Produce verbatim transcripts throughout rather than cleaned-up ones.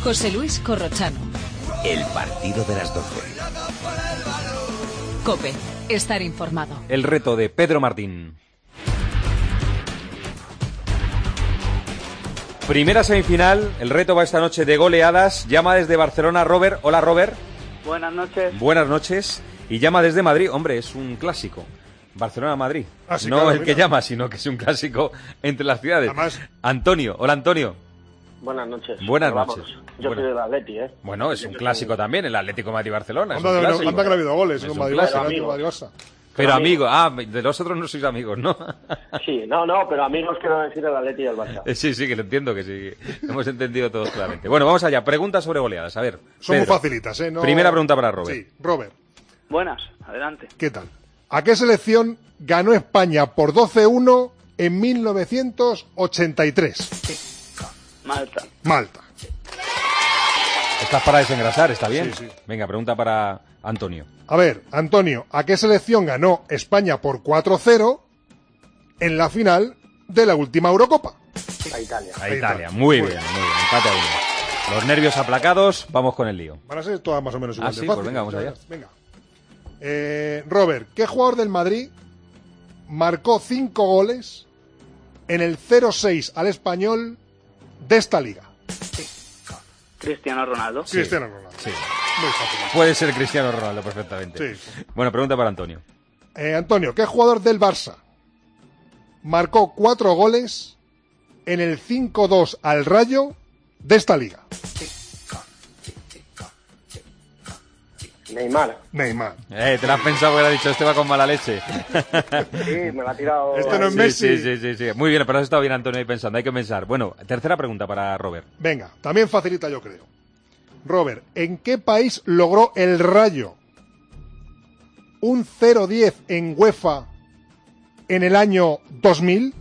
José Luis Corrochano. El partido de las doce. COPE. Estar informado. El reto de Pedro Martín. Primera semifinal. El reto va esta noche de goleadas. Llama desde Barcelona Robert. Hola, Robert. Buenas noches. Buenas noches. Y llama desde Madrid. Hombre, es un clásico. Barcelona-Madrid. Ah, sí, no claro, el mira. que llama, sino que es un clásico entre las ciudades. Además... Antonio. Hola, Antonio. Buenas noches. Buenas Vamos, noches. Yo Buenas. soy del Atleti, ¿eh? Bueno, es un clásico también, el Atlético Madrid-Barcelona. Es un Anda, clásico. anda que no ha habido goles, Es con un Madrid, clásico. Barça, Madrid, Barça. Pero amigo, ah, de los otros no sois amigos, ¿no? Sí, no, no, pero amigos quiero decir el Atleti y el Barça. Eh, Sí, sí, que lo entiendo, que sí. Hemos entendido todos claramente. Bueno, vamos allá. Preguntas sobre goleadas. A ver. Son muy Pedro. facilitas, ¿eh? No... Primera pregunta para Robert. Sí, Robert, Buenas, adelante. ¿qué tal? ¿A qué selección ganó España por doce uno en mil novecientos ochenta y tres? Malta. Malta. Estás para desengrasar, ¿está bien? Sí, sí. Venga, pregunta para Antonio. A ver, Antonio, ¿a qué selección ganó España por cuatro cero en la final de la última Eurocopa? A Italia. A Ahí Italia. está. Muy Muy bien, muy bien. Empate a uno. Los nervios aplacados, vamos con el lío. Van a ser todas más o menos igual Ah, de sí, fáciles. pues venga, vamos allá. Venga. Eh, Robert, ¿qué jugador del Madrid marcó cinco goles en el cero seis al Español de esta liga? Cristiano Ronaldo. Sí. Cristiano Ronaldo. Sí. Muy fácil. Puede ser Cristiano Ronaldo perfectamente. Sí. Bueno, pregunta para Antonio. Eh, Antonio, ¿qué jugador del Barça marcó cuatro goles en el cinco dos al Rayo de esta liga? Neymar. Neymar. Eh, te lo has pensado porque le has dicho, este va con mala leche. Sí, me la ha tirado. Este no es Sí, Messi. sí, sí, sí, sí. Muy bien, pero has estado bien, Antonio, ahí pensando. Hay que pensar. Bueno, tercera pregunta para Robert. Venga, también facilita yo creo. Robert, ¿en qué país logró el Rayo un cero diez en UEFA en el año dos mil?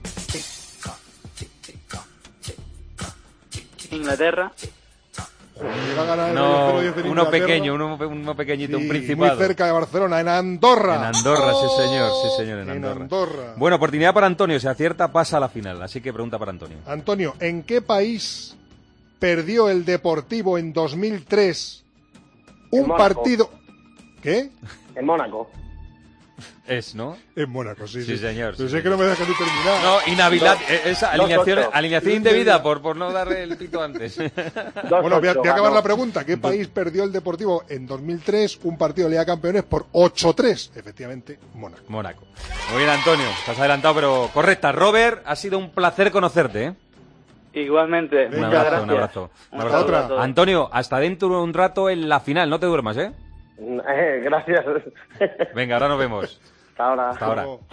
Inglaterra. Llega a ganar el No, cero diez en uno Inglaterra. pequeño, uno, uno pequeñito, Sí, un principado. muy cerca de Barcelona, en Andorra. En Andorra, sí señor, sí señor, en En Andorra. Andorra. Bueno, oportunidad para Antonio, si acierta pasa a la final, así que pregunta para Antonio. Antonio, ¿en qué país perdió el Deportivo en dos mil tres un En Mónaco. partido? ¿Qué? En Mónaco. Es, ¿no? En Mónaco, sí, Sí, sí. señor, Pero sí, sé que no me dejas ni terminar. No, inhabilidad, Dos- eh, esa dos alineación, ocho. alineación indebida por, por no darle el pito antes. dos Bueno, voy a, ocho voy a acabar ganó. la pregunta. ¿Qué país perdió el Deportivo en dos mil tres un partido de Liga de Campeones por ocho tres? Efectivamente, Mónaco. Mónaco. Muy bien, Antonio, estás adelantado, pero correcta. Robert, ha sido un placer conocerte, ¿eh? Igualmente. Un Muchas abrazo, gracias. un abrazo. Un Un abrazo. saludo a todos. Antonio, hasta dentro de un rato en la final, no te duermas, ¿eh? Eh, gracias. Venga, ahora nos vemos. Hasta ahora. Hasta ahora. Luego-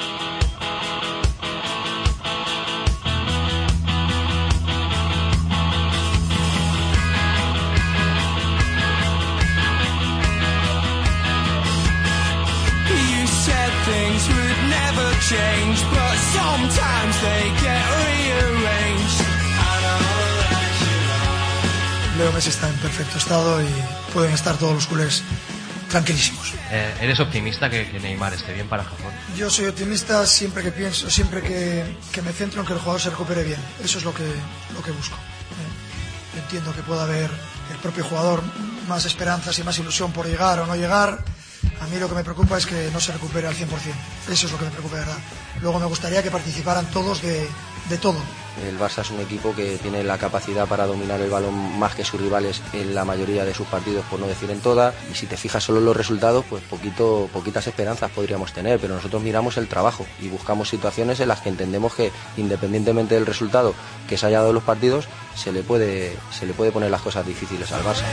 You said things would never change, but sometimes they get rearranged. And I'll let you know. Leo Messi está en perfecto estado y pueden estar todos los culés tranquilísimos. Eh, ¿Eres optimista que, que Neymar esté bien para Japón? Yo soy optimista siempre que pienso, siempre que, que me centro en que el jugador se recupere bien. Eso es lo que, lo que busco. Eh, entiendo que pueda haber el propio jugador más esperanzas y más ilusión por llegar o no llegar. A mí lo que me preocupa es que no se recupere al cien por cien. Eso es lo que me preocupa, de verdad. Luego me gustaría que participaran todos de, de todo. El Barça es un equipo que tiene la capacidad para dominar el balón más que sus rivales en la mayoría de sus partidos, por no decir en todas. Y si te fijas solo en los resultados, pues poquito, poquitas esperanzas podríamos tener. Pero nosotros miramos el trabajo y buscamos situaciones en las que entendemos que, independientemente del resultado que se haya dado en los partidos, se le puede, se le puede poner las cosas difíciles al Barça.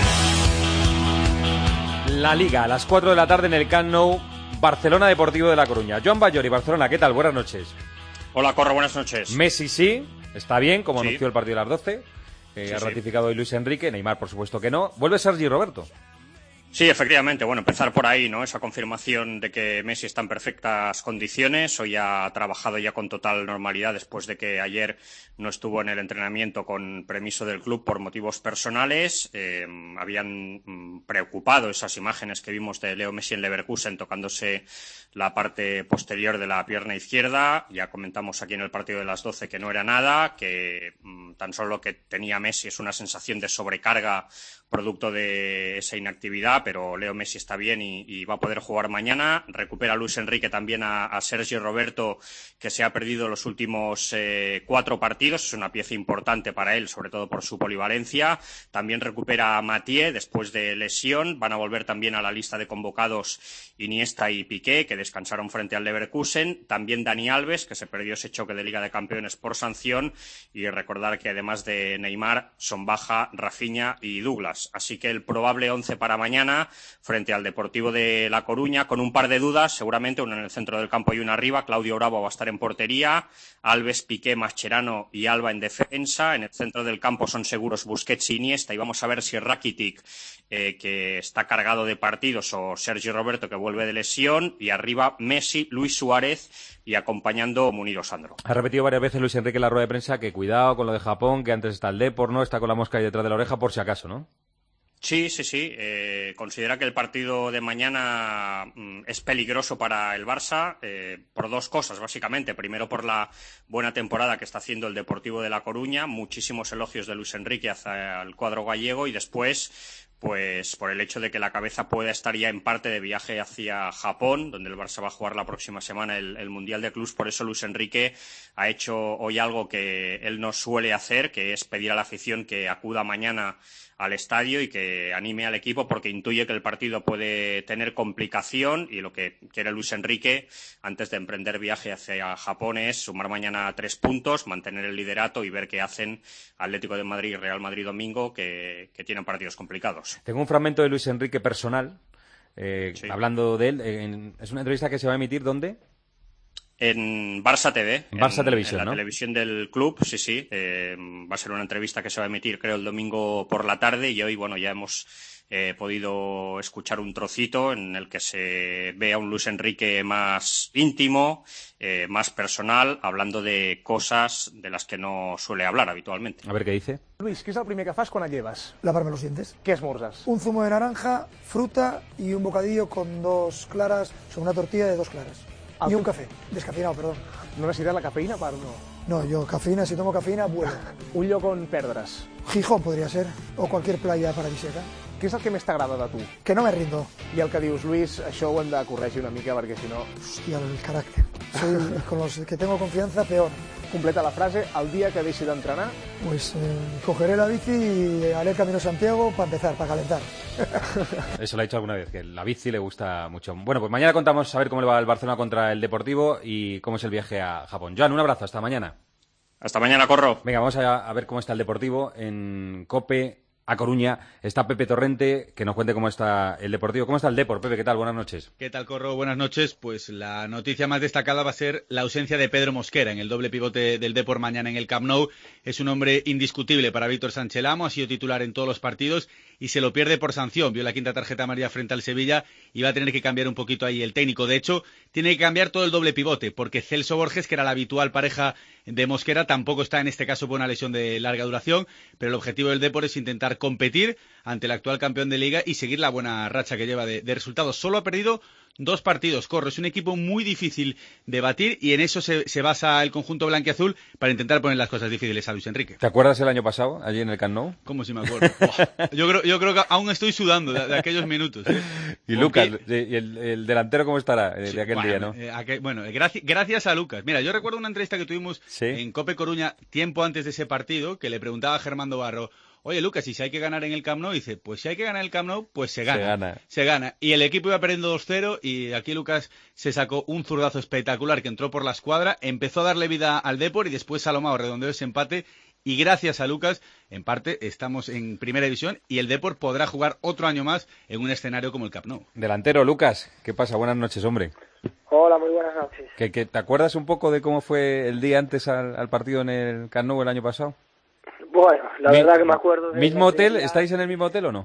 La Liga, a las cuatro de la tarde en el Camp Nou, Barcelona Deportivo de La Coruña. Joan Bayori, Barcelona, ¿qué tal? Buenas noches. Hola, Corro, buenas noches. Messi sí, está bien, como Sí. anunció el partido a las doce. Eh, Sí, ha sí. ratificado hoy Luis Enrique, Neymar por supuesto que no. ¿Vuelve Sergi Roberto? Sí, efectivamente. Bueno, empezar por ahí, ¿no? Esa confirmación de que Messi está en perfectas condiciones. Hoy ha trabajado ya con total normalidad después de que ayer no estuvo en el entrenamiento con permiso del club por motivos personales. Eh, habían mm, preocupado esas imágenes que vimos de Leo Messi en Leverkusen tocándose la parte posterior de la pierna izquierda. Ya comentamos aquí en el partido de las doce que no era nada, que mm, tan solo que tenía Messi es una sensación de sobrecarga producto de esa inactividad, pero Leo Messi está bien y, y va a poder jugar mañana. Recupera Luis Enrique también a, a Sergio Roberto, que se ha perdido los últimos eh, cuatro partidos. Es una pieza importante para él, sobre todo por su polivalencia. También recupera a Mathieu después de lesión. Van a volver también a la lista de convocados Iniesta y Piqué, que descansaron frente al Leverkusen. También Dani Alves, que se perdió ese choque de Liga de Campeones por sanción. Y recordar que además de Neymar, son baja Rafinha y Douglas. Así que el probable once para mañana frente al Deportivo de La Coruña, con un par de dudas, seguramente una en el centro del campo y una arriba. Claudio Bravo va a estar en portería, Alves, Piqué, Mascherano y Alba en defensa. En el centro del campo son seguros Busquets y Iniesta, y vamos a ver si Rakitic, eh, que está cargado de partidos, o Sergio Roberto, que vuelve de lesión, y arriba Messi, Luis Suárez y acompañando Muniro Sandro. Ha repetido varias veces Luis Enrique en la rueda de prensa que cuidado con lo de Japón, que antes está el Depor, ¿no? Está con la mosca ahí detrás de la oreja por si acaso, ¿no? Sí, sí, sí. Eh, considera que el partido de mañana mm, es peligroso para el Barça eh, por dos cosas, básicamente. Primero, por la buena temporada que está haciendo el Deportivo de La Coruña. Muchísimos elogios de Luis Enrique hacia el cuadro gallego. Y después, pues por el hecho de que la cabeza pueda estar ya en parte de viaje hacia Japón, donde el Barça va a jugar la próxima semana el, el Mundial de Clubs. Por eso Luis Enrique ha hecho hoy algo que él no suele hacer, que es pedir a la afición que acuda mañana al estadio y que anime al equipo, porque intuye que el partido puede tener complicación, y lo que quiere Luis Enrique antes de emprender viaje hacia Japón es sumar mañana tres puntos, mantener el liderato y ver qué hacen Atlético de Madrid y Real Madrid domingo, que, que tienen partidos complicados. Tengo un fragmento de Luis Enrique personal, eh, sí. hablando de él. En, es una entrevista que se va a emitir, ¿dónde? En Barça T V. Barça en, Televisión, en la ¿no? televisión del club, sí, sí. Eh, va a ser una entrevista que se va a emitir, creo, el domingo por la tarde, y hoy, bueno, ya hemos eh, podido escuchar un trocito en el que se ve a un Luis Enrique más íntimo, eh, más personal, hablando de cosas de las que no suele hablar habitualmente. A ver qué dice. Luis, què és el primer que fas quan et lleves? Lavarme los dientes. ¿Qué esmorzas? Un zumo de naranja, fruta y un bocadillo con dos claras, o sea, una tortilla de dos claras. Y un café, descafeinado, perdón. No necessites la cafeïna per no... No, yo cafeína, si tomo cafeína, vuelo. Un lloc on perdre's. Gijón podría ser, o cualquier playa paradisíaca. Què és el que més t'agrada de tu? Que no me rindo. I el que dius, Luis, això ho hem de corregir una mica perquè si no... Hostia, el carácter. Soy, con los que tengo confianza, peor. Completa la frase, el dia que deixi d'entrenar... Pues eh, cogeré la bici y haré el Camino de Santiago para empezar, para calentar. Eso lo ha dicho alguna vez, que la bici le gusta mucho. Bueno, pues mañana contamos a ver cómo le va el Barcelona contra el Deportivo y cómo es el viaje a Japón. Joan, un abrazo, hasta mañana. Hasta mañana, Corro. Venga, vamos a, a ver cómo está el Deportivo en COPE. A Coruña está Pepe Torrente, que nos cuente cómo está el Deportivo. ¿Cómo está el Depor? Pepe, ¿qué tal? Buenas noches. ¿Qué tal, Corro? Buenas noches. Pues la noticia más destacada va a ser la ausencia de Pedro Mosquera en el doble pivote del Depor mañana en el Camp Nou. Es un hombre indiscutible para Víctor Sánchez Lamo, ha sido titular en todos los partidos y se lo pierde por sanción. Vio la quinta tarjeta amarilla frente al Sevilla y va a tener que cambiar un poquito ahí el técnico. De hecho, tiene que cambiar todo el doble pivote, porque Celso Borges, que era la habitual pareja de Mosquera, tampoco está en este caso por una lesión de larga duración, pero el objetivo del Depor es intentar competir ante el actual campeón de Liga y seguir la buena racha que lleva de, de resultados. Solo ha perdido dos partidos, Corro. Es un equipo muy difícil de batir y en eso se, se basa el conjunto blanquiazul para intentar poner las cosas difíciles a Luis Enrique. ¿Te acuerdas el año pasado, allí en el Camp Nou? ¿Cómo si me acuerdo? Oh, yo, creo, yo creo que aún estoy sudando de, de aquellos minutos. ¿eh? Y Lucas, de, y el, el delantero, ¿cómo estará de, sí, de aquel bueno, día, no? Eh, aquel, bueno, gracias, gracias a Lucas. Mira, yo recuerdo una entrevista que tuvimos ¿Sí? en COPE Coruña tiempo antes de ese partido, que le preguntaba a Germán Barro: oye, Lucas, ¿y si hay que ganar en el Camp Nou? Y dice, pues si hay que ganar en el Camp Nou, pues se gana. Se gana. Se gana. Y el equipo iba perdiendo dos cero y aquí Lucas se sacó un zurdazo espectacular que entró por la escuadra, empezó a darle vida al Depor y después Salomao redondeó ese empate. Y gracias a Lucas, en parte, estamos en primera división y el Depor podrá jugar otro año más en un escenario como el Camp Nou. Delantero, Lucas, ¿qué pasa? Buenas noches, hombre. Hola, muy buenas noches. ¿Que, que, ¿Te acuerdas un poco de cómo fue el día antes al, al partido en el Camp Nou el año pasado? Bueno, la Mi, verdad que me acuerdo de... ¿Mismo hotel? Día... ¿Estáis en el mismo hotel o no?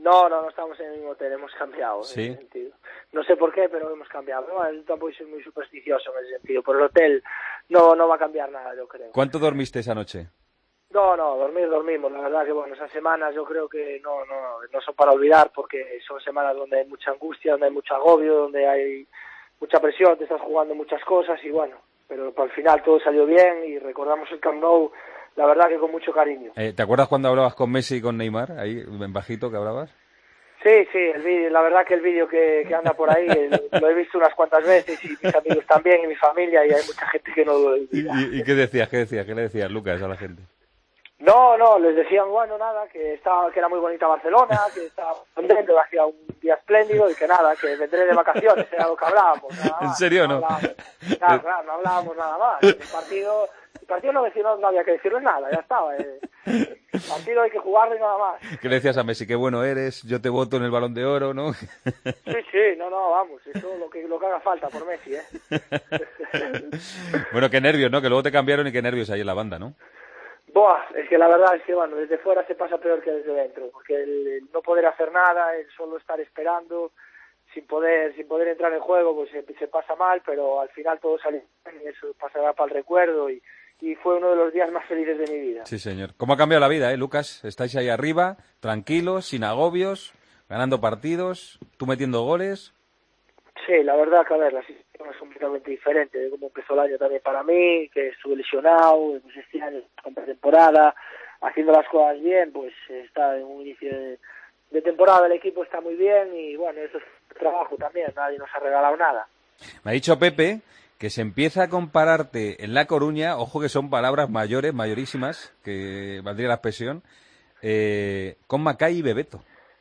No, no, no estamos en el mismo hotel, hemos cambiado ¿Sí? en ese sentido. No sé por qué, pero hemos cambiado. No, yo tampoco soy muy supersticioso en ese sentido. Por el hotel no, no va a cambiar nada, yo creo. ¿Cuánto dormiste esa noche? No, no, dormir, dormimos. La verdad que, bueno, esas semanas yo creo que no, no, no son para olvidar porque son semanas donde hay mucha angustia, donde hay mucho agobio, donde hay mucha presión, te estás jugando muchas cosas y bueno, pero al final todo salió bien y recordamos el Camp Nou, la verdad que con mucho cariño. Eh, ¿Te acuerdas cuando hablabas con Messi y con Neymar? Ahí, en bajito que hablabas. Sí, sí, el vídeo, la verdad que el vídeo que, que anda por ahí el, lo he visto unas cuantas veces y mis amigos también y mi familia y hay mucha gente que no lo olvida. ¿Y, y qué decías? ¿Qué decías? ¿Qué le decías, Lucas, a la gente? No, no, les decían, bueno, nada, que estaba, que era muy bonita Barcelona, que estaba contento, que hacía un día espléndido y que nada, que vendré de vacaciones, era lo que hablábamos. Nada más, ¿En serio no? no? Hablábamos, claro, claro, no hablábamos nada más. El partido, el partido no, decía, no había que decirles nada, ya estaba. Eh. El partido hay que jugarlo y nada más. ¿Qué le decías a Messi? Qué bueno eres, yo te voto en el Balón de Oro, ¿no? Sí, sí, no, no, vamos, eso lo que, lo que haga falta por Messi, ¿eh? Bueno, qué nervios, ¿no? Que luego te cambiaron y qué nervios hay en la banda, ¿no? Buah, es que la verdad es que, bueno, desde fuera se pasa peor que desde dentro, porque el, el no poder hacer nada, el solo estar esperando, sin poder sin poder entrar en juego, pues se, se pasa mal, pero al final todo salió bien y eso pasará para el recuerdo y, y fue uno de los días más felices de mi vida. Sí, señor. ¿Cómo ha cambiado la vida, eh, Lucas? Estáis ahí arriba, tranquilos, sin agobios, ganando partidos, tú metiendo goles. Sí, la verdad que, a ver, la situación es completamente diferente de cómo empezó el año también para mí, que estuve lesionado, pues este año con pretemporada, haciendo las cosas bien, pues está en un inicio de, de temporada, el equipo está muy bien y bueno, eso es trabajo también, nadie nos ha regalado nada. Me ha dicho Pepe que se empieza a compararte en La Coruña, ojo que son palabras mayores, mayorísimas, que valdría la expresión, eh, con Macay y Bebeto.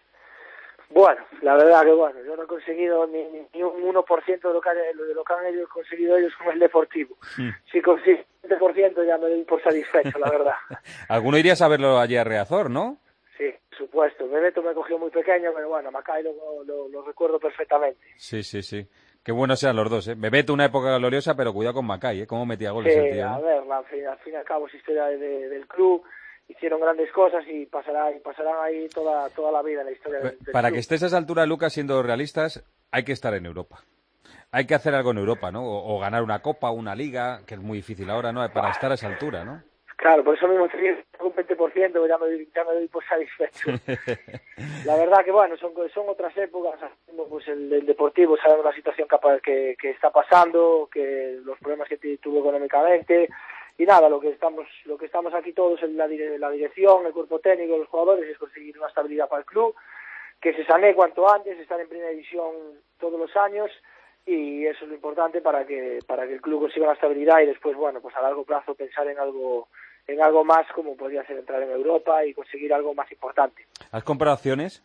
Bueno, la verdad que bueno, yo no he conseguido ni, ni un uno por ciento de lo que, han, de lo que han ellos conseguido ellos con el Deportivo. Mm. Si consigo un veinte por ciento ya me doy por satisfecho, la verdad. Alguno iría a verlo allí a Reazor, ¿no? Sí, por supuesto. Bebeto me cogió muy pequeño, pero bueno, Macay lo, lo, lo recuerdo perfectamente. Sí, sí, sí. Qué buenos sean los dos, ¿eh? Bebeto una época gloriosa, pero cuidado con Macay, ¿eh? Cómo metía goles sí, el tío. a ¿eh? ver, al fin, al fin y al cabo es historia de, de, del club. Hicieron grandes cosas y pasará y pasarán ahí toda toda la vida en la historia del, del Para club. Que estés a esa altura, Lucas, siendo realistas, hay que estar en Europa. Hay que hacer algo en Europa, ¿no? O, o ganar una copa, una liga, que es muy difícil ahora, ¿no? Para estar a esa altura, ¿no? Claro, por eso mismo tengo un veinte por ciento, ya me, ya me doy por satisfecho. La verdad que, bueno, son, son otras épocas, pues el, el Deportivo, sabemos la situación que, que está pasando, que los problemas que tuvo económicamente. Y nada, lo que estamos lo que estamos aquí todos en la, la dirección, el cuerpo técnico, los jugadores, es conseguir una estabilidad para el club, que se sanee cuanto antes, estar en primera división todos los años, y eso es lo importante para que para que el club consiga una estabilidad y después, bueno, pues a largo plazo pensar en algo en algo más, como podría ser entrar en Europa y conseguir algo más importante. ¿Has comprado acciones?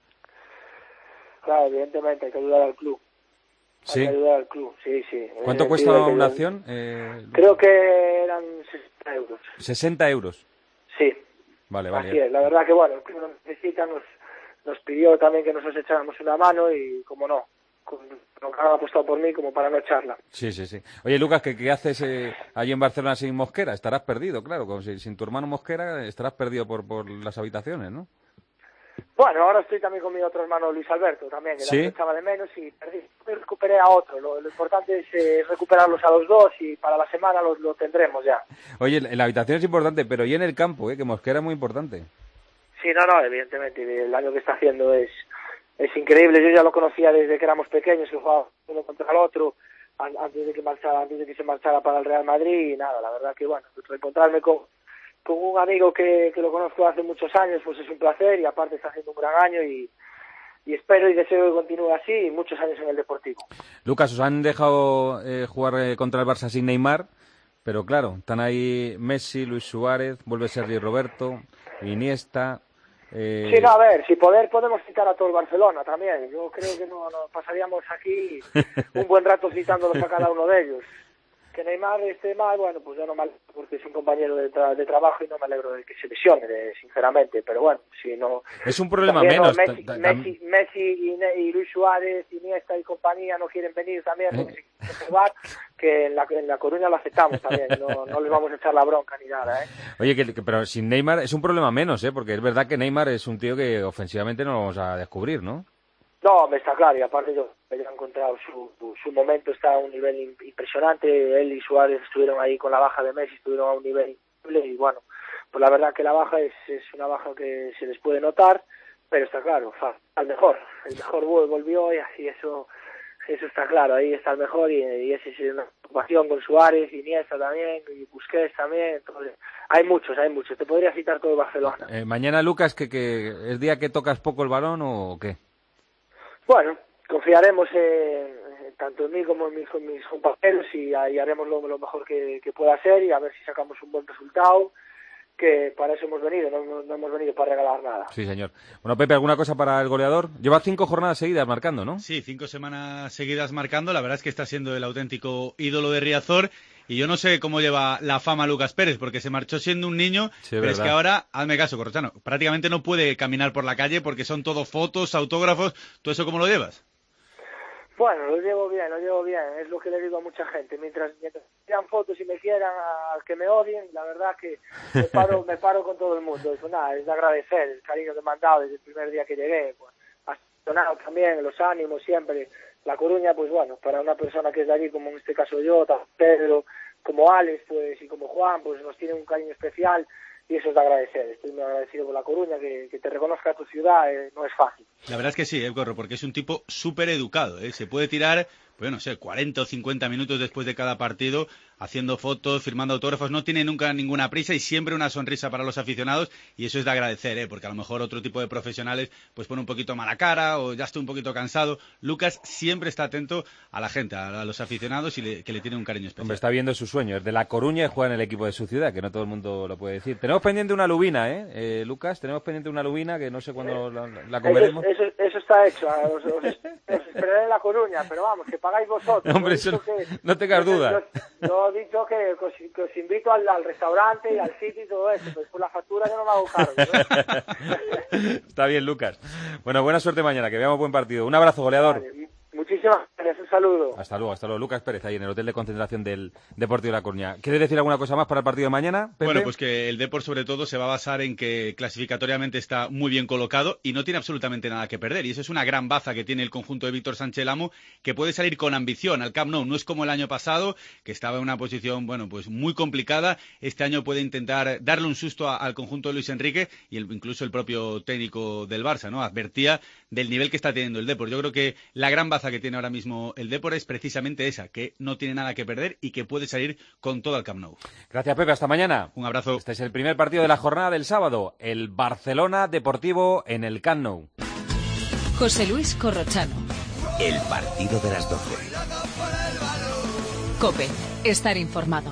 Claro, evidentemente hay que ayudar al club. Sí. Hay que ayudar al club, sí, sí. ¿Cuánto cuesta una acción? Eh... Creo que eran sesenta euros. ¿sesenta euros? Sí. Vale, vale. Así es, la verdad que bueno, el club nos necesita, nos, nos pidió también que nos echáramos una mano y como no, con lo que han apostado por mí como para no echarla. Sí, sí, sí. Oye, Lucas, ¿qué, qué haces eh, allí en Barcelona sin Mosquera? Estarás perdido, claro, como si, sin tu hermano Mosquera estarás perdido por, por las habitaciones, ¿no? Bueno, ahora estoy también con mi otro hermano Luis Alberto también, que ¿Sí? la echaba de menos y perdí, recuperé a otro. Lo, lo importante es eh, recuperarlos a los dos y para la semana los, lo tendremos ya. Oye, en la habitación es importante, pero y en el campo, ¿eh? Que Mosquera es muy importante. Sí, no, no, evidentemente, el año que está haciendo es, es increíble. Yo ya lo conocía desde que éramos pequeños, que jugaba uno contra el otro, antes de que marchara, antes de que se marchara para el Real Madrid y nada, la verdad que bueno, reencontrarme con con un amigo que, que lo conozco hace muchos años, pues es un placer y aparte está haciendo un gran año y, y espero y deseo que continúe así y muchos años en el Deportivo. Lucas, os han dejado eh, jugar eh, contra el Barça sin Neymar, pero claro, están ahí Messi, Luis Suárez, vuelve Sergi Roberto, Iniesta... Eh... Sí, no, a ver, si poder podemos citar a todo el Barcelona también. Yo creo que no, no pasaríamos aquí un buen rato citándolos a cada uno de ellos. que Neymar esté mal, bueno, pues yo no me alegro porque es un compañero de, tra de trabajo y no me alegro de que se lesione, de, sinceramente, pero bueno, si no... Es un problema también, menos. No, Messi, Messi, Messi y, ne y Luis Suárez, Iniesta y compañía no quieren venir también porque ¿Eh? se quieren jugar, que en la, en la Coruña lo aceptamos también, no, no les vamos a echar la bronca ni nada, ¿eh? Oye, que, que, pero sin Neymar es un problema menos, ¿eh? Porque es verdad que Neymar es un tío que ofensivamente no lo vamos a descubrir, ¿no? No, me está claro, y aparte yo he encontrado su, su momento, está a un nivel impresionante, él y Suárez estuvieron ahí con la baja de Messi, estuvieron a un nivel increíble, y bueno, pues la verdad que la baja es, es una baja que se les puede notar, pero está claro, al mejor, el mejor volvió y así eso eso está claro, ahí está el mejor y, y esa es una preocupación con Suárez, Iniesta también, y Busquets también, entonces, hay muchos, hay muchos, te podría citar todo Barcelona. Eh, mañana, Lucas, que, que ¿es día que tocas poco el balón o qué? Bueno, confiaremos eh, tanto en mí como en mis, en mis compañeros y, y haremos lo, lo mejor que, que pueda hacer y a ver si sacamos un buen resultado, que para eso hemos venido, no, no, no hemos venido para regalar nada. Sí, señor. Bueno, Pepe, ¿alguna cosa para el goleador? Lleva cinco jornadas seguidas marcando, ¿no? Sí, cinco semanas seguidas marcando. La verdad es que está siendo el auténtico ídolo de Riazor. Y yo no sé cómo lleva la fama Lucas Pérez, porque se marchó siendo un niño, sí, pero verdad. Es que ahora, hazme caso, Corrochano, prácticamente no puede caminar por la calle porque son todo fotos, autógrafos. ¿Tú eso cómo lo llevas? Bueno, lo llevo bien, lo llevo bien, es lo que le digo a mucha gente. Mientras, mientras me quieran fotos y me quieran, a que me odien, la verdad que me paro, me paro con todo el mundo. Eso nada, es de agradecer el cariño que me han dado desde el primer día que llegué. Pues, ha sonado también, los ánimos siempre. La Coruña, pues bueno, para una persona que es de allí, como en este caso yo, Pedro, como Alex, pues, y como Juan, pues nos tienen un cariño especial. Y eso es de agradecer. Estoy muy agradecido por La Coruña, que, que te reconozca tu ciudad, eh, no es fácil. La verdad es que sí, eh, Corro, porque es un tipo súper educado, ¿eh? Se puede tirar, pues no sé, cuarenta o cincuenta minutos después de cada partido, haciendo fotos, firmando autógrafos, no tiene nunca ninguna prisa y siempre una sonrisa para los aficionados, y eso es de agradecer, ¿eh? Porque a lo mejor otro tipo de profesionales pues pone un poquito mala cara o ya está un poquito cansado. Lucas siempre está atento a la gente, a los aficionados y le, que le tiene un cariño especial. Hombre, está viendo su sueño, es de La Coruña y juega en el equipo de su ciudad, que no todo el mundo lo puede decir. Tenemos pendiente una lubina, ¿eh? eh Lucas, tenemos pendiente una lubina que no sé cuándo la, la comeremos. Eso, eso, eso está hecho, os, os, os esperaré en La Coruña, pero vamos, que pagáis vosotros. Hombre, eso no, que, no tengas dudas. Yo, yo he dicho que, que, os, que os invito al, al restaurante y al sitio y todo eso, pues por la factura yo no me hago cargo, ¿no? Está bien, Lucas. Bueno, buena suerte mañana, que veamos buen partido. Un abrazo, goleador. Vale, muchísimas gracias, un saludo. Hasta luego, hasta luego. Lucas Pérez, ahí en el hotel de concentración del Deportivo de La Coruña. ¿Quieres decir alguna cosa más para el partido de mañana, Pepe? Bueno, pues que el Depor sobre todo se va a basar en que clasificatoriamente está muy bien colocado y no tiene absolutamente nada que perder. Y eso es una gran baza que tiene el conjunto de Víctor Sánchez Lamo, que puede salir con ambición al Camp Nou. No es como el año pasado, que estaba en una posición, bueno, pues muy complicada. Este año puede intentar darle un susto a, al conjunto de Luis Enrique y el, incluso el propio técnico del Barça, ¿no? Advertía del nivel que está teniendo el Depor. Yo creo que la gran baza que tiene ahora mismo el Depor es precisamente esa, que no tiene nada que perder y que puede salir con todo al Camp Nou. Gracias, Pepe, hasta mañana. Un abrazo. Este es el primer partido de la jornada del sábado, el Barcelona Deportivo en el Camp Nou. José Luis Corrochano. El partido de las doce. COPE, estar informado.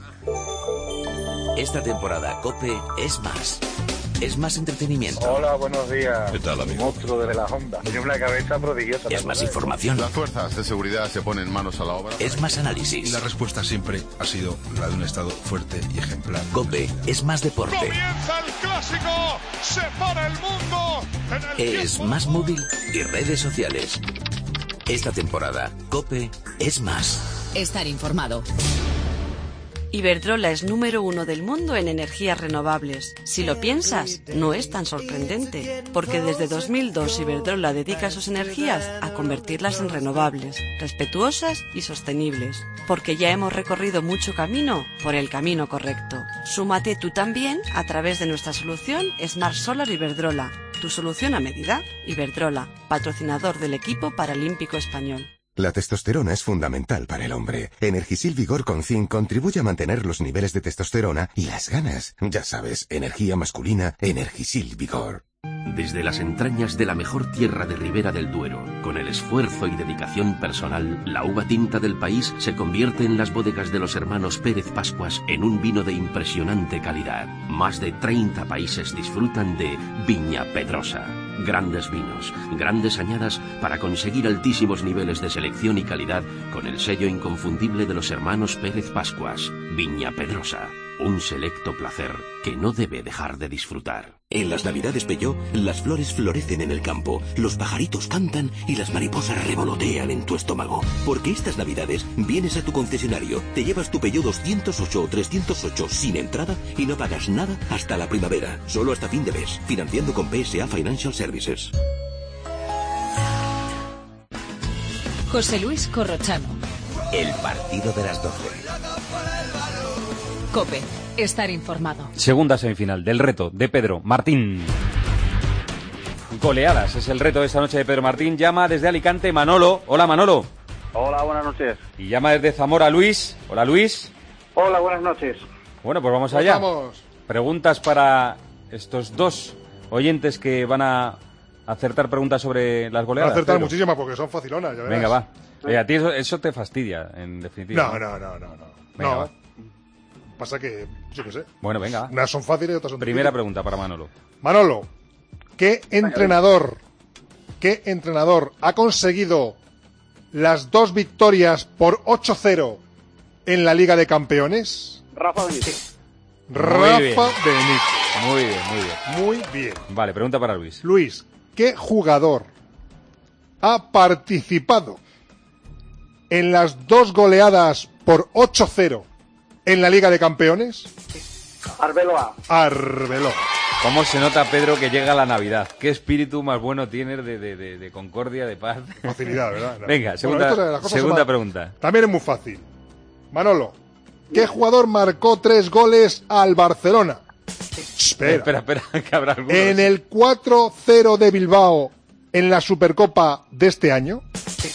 Esta temporada COPE es más. Es más entretenimiento. Hola, buenos días. ¿Qué tal, amigo? Monstruo desde la Honda. Tiene una cabeza prodigiosa. Es más información. Las fuerzas de seguridad se ponen manos a la obra. Es más análisis. Y la respuesta siempre ha sido la de un Estado fuerte y ejemplar. COPE es más deporte. ¡Comienza el clásico! ¡Se para el mundo! En el es más móvil y redes sociales. Esta temporada, COPE es más. Estar informado. Iberdrola es número uno del mundo en energías renovables. Si lo piensas, no es tan sorprendente, porque desde dos mil dos Iberdrola dedica sus energías a convertirlas en renovables, respetuosas y sostenibles, porque ya hemos recorrido mucho camino por el camino correcto. Súmate tú también a través de nuestra solución Smart Solar Iberdrola, tu solución a medida. Iberdrola, patrocinador del equipo paralímpico español. La testosterona es fundamental para el hombre. Energisil Vigor con zinc contribuye a mantener los niveles de testosterona y las ganas. Ya sabes, energía masculina, Energisil Vigor. Desde las entrañas de la mejor tierra de Ribera del Duero, con el esfuerzo y dedicación personal, la uva tinta del país se convierte en las bodegas de los hermanos Pérez Pascuas en un vino de impresionante calidad. Más de treinta países disfrutan de Viña Pedrosa. grandes vinos, grandes añadas para conseguir altísimos niveles de selección y calidad con el sello inconfundible de los hermanos Pérez Pascuas. Viña Pedrosa, un selecto placer que no debe dejar de disfrutar. En las Navidades Peugeot, las flores florecen en el campo, los pajaritos cantan y las mariposas revolotean en tu estómago. Porque estas Navidades vienes a tu concesionario, te llevas tu Peugeot doscientos ocho o trescientos ocho sin entrada y no pagas nada hasta la primavera. Solo hasta fin de mes, financiando con P S A Financial Services. José Luis Corrochano. El partido de las doce. COPE. Estar informado. Segunda semifinal del reto de Pedro Martín. Goleadas es el reto de esta noche de Pedro Martín. Llama desde Alicante Manolo. Hola, Manolo. Hola, buenas noches. Y llama desde Zamora Luis. Hola, Luis. Hola, buenas noches. Bueno, pues vamos Pues allá. vamos. Preguntas para estos dos oyentes que van a acertar preguntas sobre las Van a goleadas. acertar Pedro. muchísimas porque son facilonas, ya verás. Venga, va. Eh, a ti eso, eso te fastidia, en definitiva. No, no, no, no. no. Venga, no. va. Pasa que, yo qué sé. Bueno, venga, va. Unas son fáciles y otras son Primera difíciles. pregunta para Manolo. Manolo, ¿qué entrenador, qué entrenador ha conseguido las dos victorias por ocho cero en la Liga de Campeones? Rafa Benítez. Rafa bien. Benítez. Muy bien, muy bien. Muy bien. Vale, pregunta para Luis. Luis, ¿qué jugador ha participado en las dos goleadas por ocho cero en la Liga de Campeones? Arbeloa. Arbeloa. ¿Cómo se nota, Pedro, que llega la Navidad? ¿Qué espíritu más bueno tienes de, de, de, de concordia, de paz? Facilidad, ¿verdad? Venga, segunda, Bueno, esto es- las cosas segunda son más- pregunta. También es muy fácil. Manolo, ¿qué jugador marcó tres goles al Barcelona? Espera. Espera, espera, que habrá algunos. En el cuatro cero de Bilbao en la Supercopa de este año.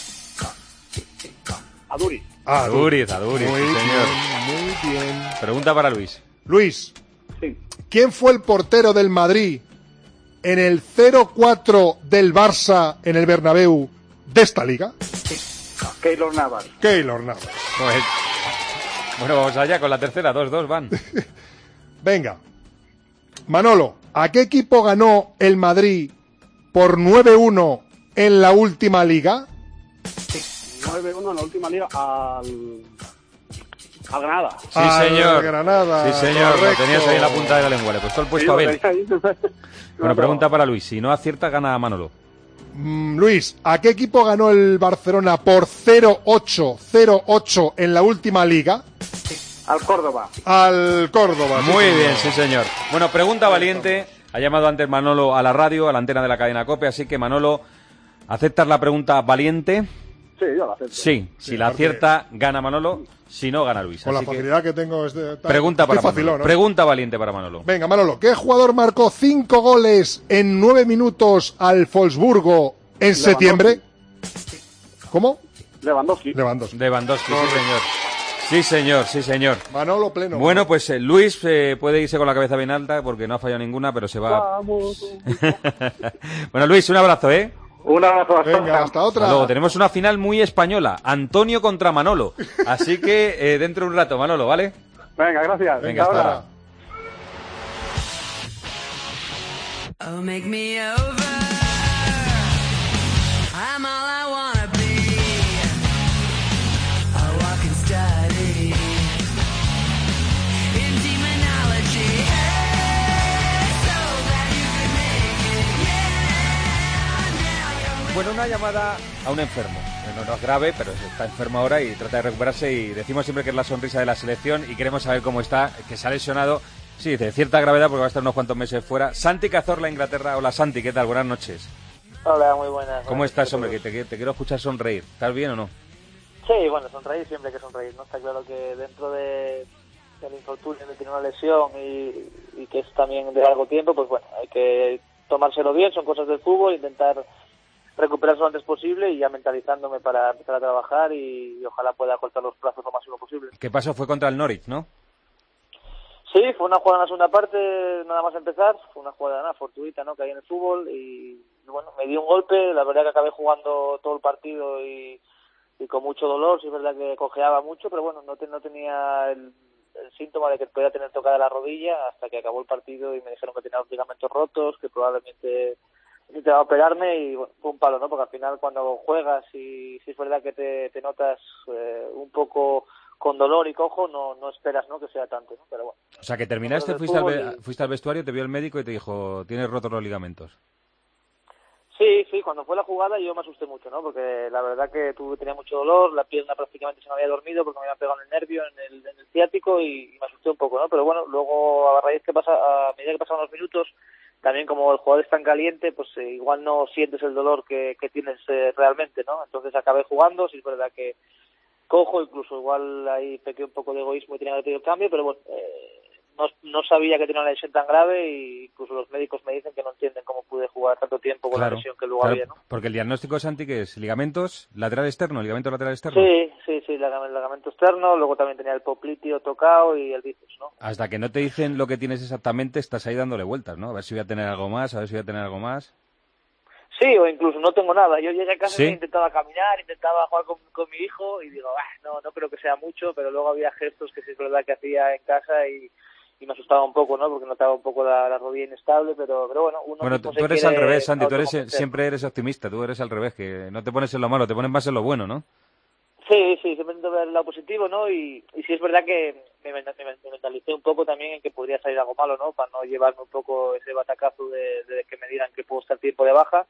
Aduri. Aduriz, Aduriz, Muy sí, señor. bien, muy bien. Pregunta para Luis. Luis, Sí. ¿quién fue el portero del Madrid en el cero cuatro del Barça en el Bernabéu de esta liga? Keylor Navas. Keylor Navas. Pues, bueno, vamos allá con la tercera. Dos, dos van. Venga. Manolo, ¿a qué equipo ganó el Madrid por nueve uno en la última liga? nueve uno en la última liga al... al Granada. Sí, Al señor. Granada, Sí, señor. correcto. Lo tenías ahí en la punta de la lengua. Le he puesto el puesto a Abel. Bueno, pregunta para Luis. Si no acierta, gana Manolo. Mm, Luis, ¿a qué equipo ganó el Barcelona por cero ocho en la última liga? Al Córdoba. Al Córdoba. sí, Muy señor. bien, sí, señor. Bueno, pregunta valiente. Ha llamado antes Manolo a la radio, a la antena de la cadena COPE. Así que, Manolo, ¿aceptas la pregunta valiente? Sí, yo la acepto. Sí. Si Sí, la porque- acierta, gana Manolo. Si no, gana Luis. Con la Así que, facilidad que, tengo es de... pregunta para Estoy facilón, Manolo. ¿no? Pregunta valiente para Manolo. Venga, Manolo, ¿qué jugador marcó cinco goles en nueve minutos al Wolfsburgo en Lewandowski. septiembre? ¿Cómo? Lewandowski. Lewandowski. Lewandowski, sí, Correcto. señor. Sí, señor, sí, señor. Manolo pleno. Bueno, pues eh, Luis eh, puede irse con la cabeza bien alta porque no ha fallado ninguna, pero se va... Vamos. Bueno, Luis, un abrazo, ¿eh? Un abrazo. Hasta Venga, hasta otra. Hasta luego. Tenemos una final muy española. Antonio contra Manolo. Así que eh, dentro de un rato, Manolo, ¿vale? Venga, gracias. Venga, hasta ahora. ahora. Oh, make me over. I'm all I wanna be. A walking study in demonology. Hey, so glad you could make it. Yeah, now you're Bueno, una llamada a un enfermo. No, no es grave, pero está enfermo ahora y trata de recuperarse. Y decimos siempre que es la sonrisa de la selección y queremos saber cómo está, que se ha lesionado. Sí, de cierta gravedad porque va a estar unos cuantos meses fuera. Santi Cazorla, Inglaterra. Hola, Santi, ¿qué tal? Buenas noches. Hola, muy buenas. ¿Cómo estás, hombre? Que te, te quiero escuchar sonreír. ¿Estás bien o no? Sí, bueno, sonreír siempre hay que sonreír, ¿no? Está claro que dentro de, del infortunio de tener una lesión y, y que es también de largo tiempo, pues bueno, hay que tomárselo bien, son cosas del fútbol, intentar recuperarse lo antes posible y ya mentalizándome para empezar a trabajar y, y ojalá pueda cortar los plazos lo máximo posible. ¿Qué pasó? Fue contra el Norwich, ¿no? Sí, fue una jugada en la segunda parte, nada más empezar, fue una jugada nada, fortuita, ¿no?, que hay en el fútbol y, y bueno, me dio un golpe, la verdad que acabé jugando todo el partido y, y con mucho dolor, sí es verdad que cojeaba mucho, pero bueno, no, te, no tenía el, el síntoma de que podía tener tocada la rodilla hasta que acabó el partido y me dijeron que tenía los ligamentos rotos, que probablemente intentaba operarme y bueno, fue un palo, ¿no? Porque al final cuando juegas y si es verdad que te, te notas eh, un poco con dolor y cojo, no, no esperas, ¿no?, que sea tanto, ¿no? Pero bueno. O sea, que terminaste, fuiste al, ve- fuiste al vestuario, te vio el médico y te dijo, tienes rotos los ligamentos. Sí, sí, cuando fue la jugada yo me asusté mucho, ¿no? Porque la verdad que tuve, tenía mucho dolor, la pierna prácticamente se me había dormido porque me había pegado en el nervio, en el, en el ciático y, y me asusté un poco, ¿no? Pero bueno, luego a raíz que pasa, a medida que pasaban los minutos, también como el jugador es tan caliente, pues eh, igual no sientes el dolor que, que tienes eh, realmente, ¿no? Entonces acabé jugando, sí es verdad que cojo, incluso igual ahí pequé un poco de egoísmo y tenía que pedir el cambio, pero bueno, eh, no, no sabía que tenía una lesión tan grave y incluso los médicos me dicen que no entienden cómo pude jugar tanto tiempo con Claro, la lesión que luego claro, había, ¿no? porque el diagnóstico, Santi, que es ligamentos lateral externo, ligamento lateral externo. Sí, sí, sí, ligamento, ligamento externo, luego también tenía el popliteo tocado y el bíceps, ¿no? Hasta que no te dicen lo que tienes exactamente, estás ahí dándole vueltas, ¿no? A ver si voy a tener algo más, a ver si voy a tener algo más. Sí, o incluso no tengo nada. Yo llegué a casa ¿Sí? e intentaba caminar, intentaba jugar con, con mi hijo y digo, ah, no, no creo que sea mucho, pero luego había gestos que sí es verdad que hacía en casa y, y me asustaba un poco, ¿no? Porque notaba un poco la, la rodilla inestable, pero, pero bueno, uno Bueno, mismo tú se eres quiere al revés, Santi, tú eres, autoconvencer. siempre eres optimista, tú eres al revés, que no te pones en lo malo, te pones más en lo bueno, ¿no? Sí, sí, siempre intento ver el lado positivo, ¿no? Y, y sí es verdad que me, me, me mentalicé un poco también en que podría salir algo malo, ¿no? Para no llevarme un poco ese batacazo de, de que me digan que puedo estar tiempo de baja.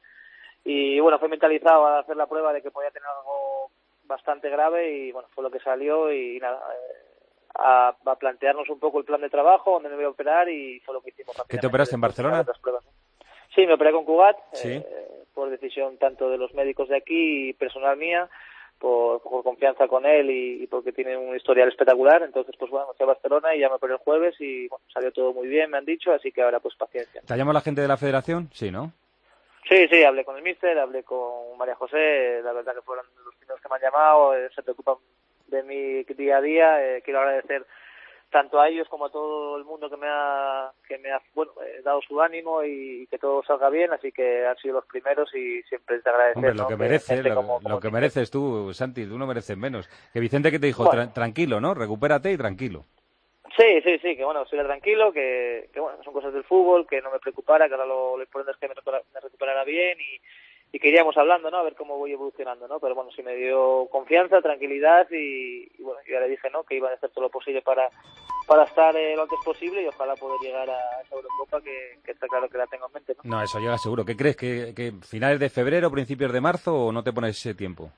Y bueno, fue mentalizado a hacer la prueba de que podía tener algo bastante grave y bueno, fue lo que salió y nada, eh, a, a plantearnos un poco el plan de trabajo, dónde me voy a operar y fue lo que hicimos. ¿Qué te operaste en Barcelona? Otras pruebas, ¿no? Sí, me operé con Cugat, Sí. eh, por decisión tanto de los médicos de aquí y personal mía, por, por confianza con él y, y porque tiene un historial espectacular. Entonces, pues bueno, fui a Barcelona y ya me operé el jueves y bueno, salió todo muy bien, me han dicho, así que ahora pues paciencia. ¿Te llamó la gente de la federación? Sí, ¿no? Sí, sí, hablé con el míster, hablé con María José, la verdad que fueron los primeros que me han llamado, eh, se preocupan de mi día a día, eh, quiero agradecer tanto a ellos como a todo el mundo que me ha que me ha bueno, eh, dado su ánimo y, y que todo salga bien, así que han sido los primeros y siempre es de agradecer. Hombre, lo ¿no? que Que mereces, gente lo, como- como lo que Mister. mereces tú, Santi, tú no mereces menos. Que Vicente, que te dijo, Bueno. Tra- tranquilo, ¿no? Recupérate y tranquilo. Sí, sí, sí, que bueno, estoy tranquilo, que, que bueno, son cosas del fútbol, que no me preocupara, que ahora lo, lo importante es que me, recupera- me recuperara bien y, y que iríamos hablando, ¿no? A ver cómo voy evolucionando, ¿no? Pero bueno, sí me dio confianza, tranquilidad y, y bueno, yo ya le dije, ¿no? Que iba a hacer todo lo posible para, para estar eh, lo antes posible y ojalá poder llegar a esa Eurocopa que, que está claro que la tengo en mente, ¿no? No, eso llega seguro. ¿Qué crees? ¿Que, que finales de febrero, principios de marzo o no te pones ese tiempo?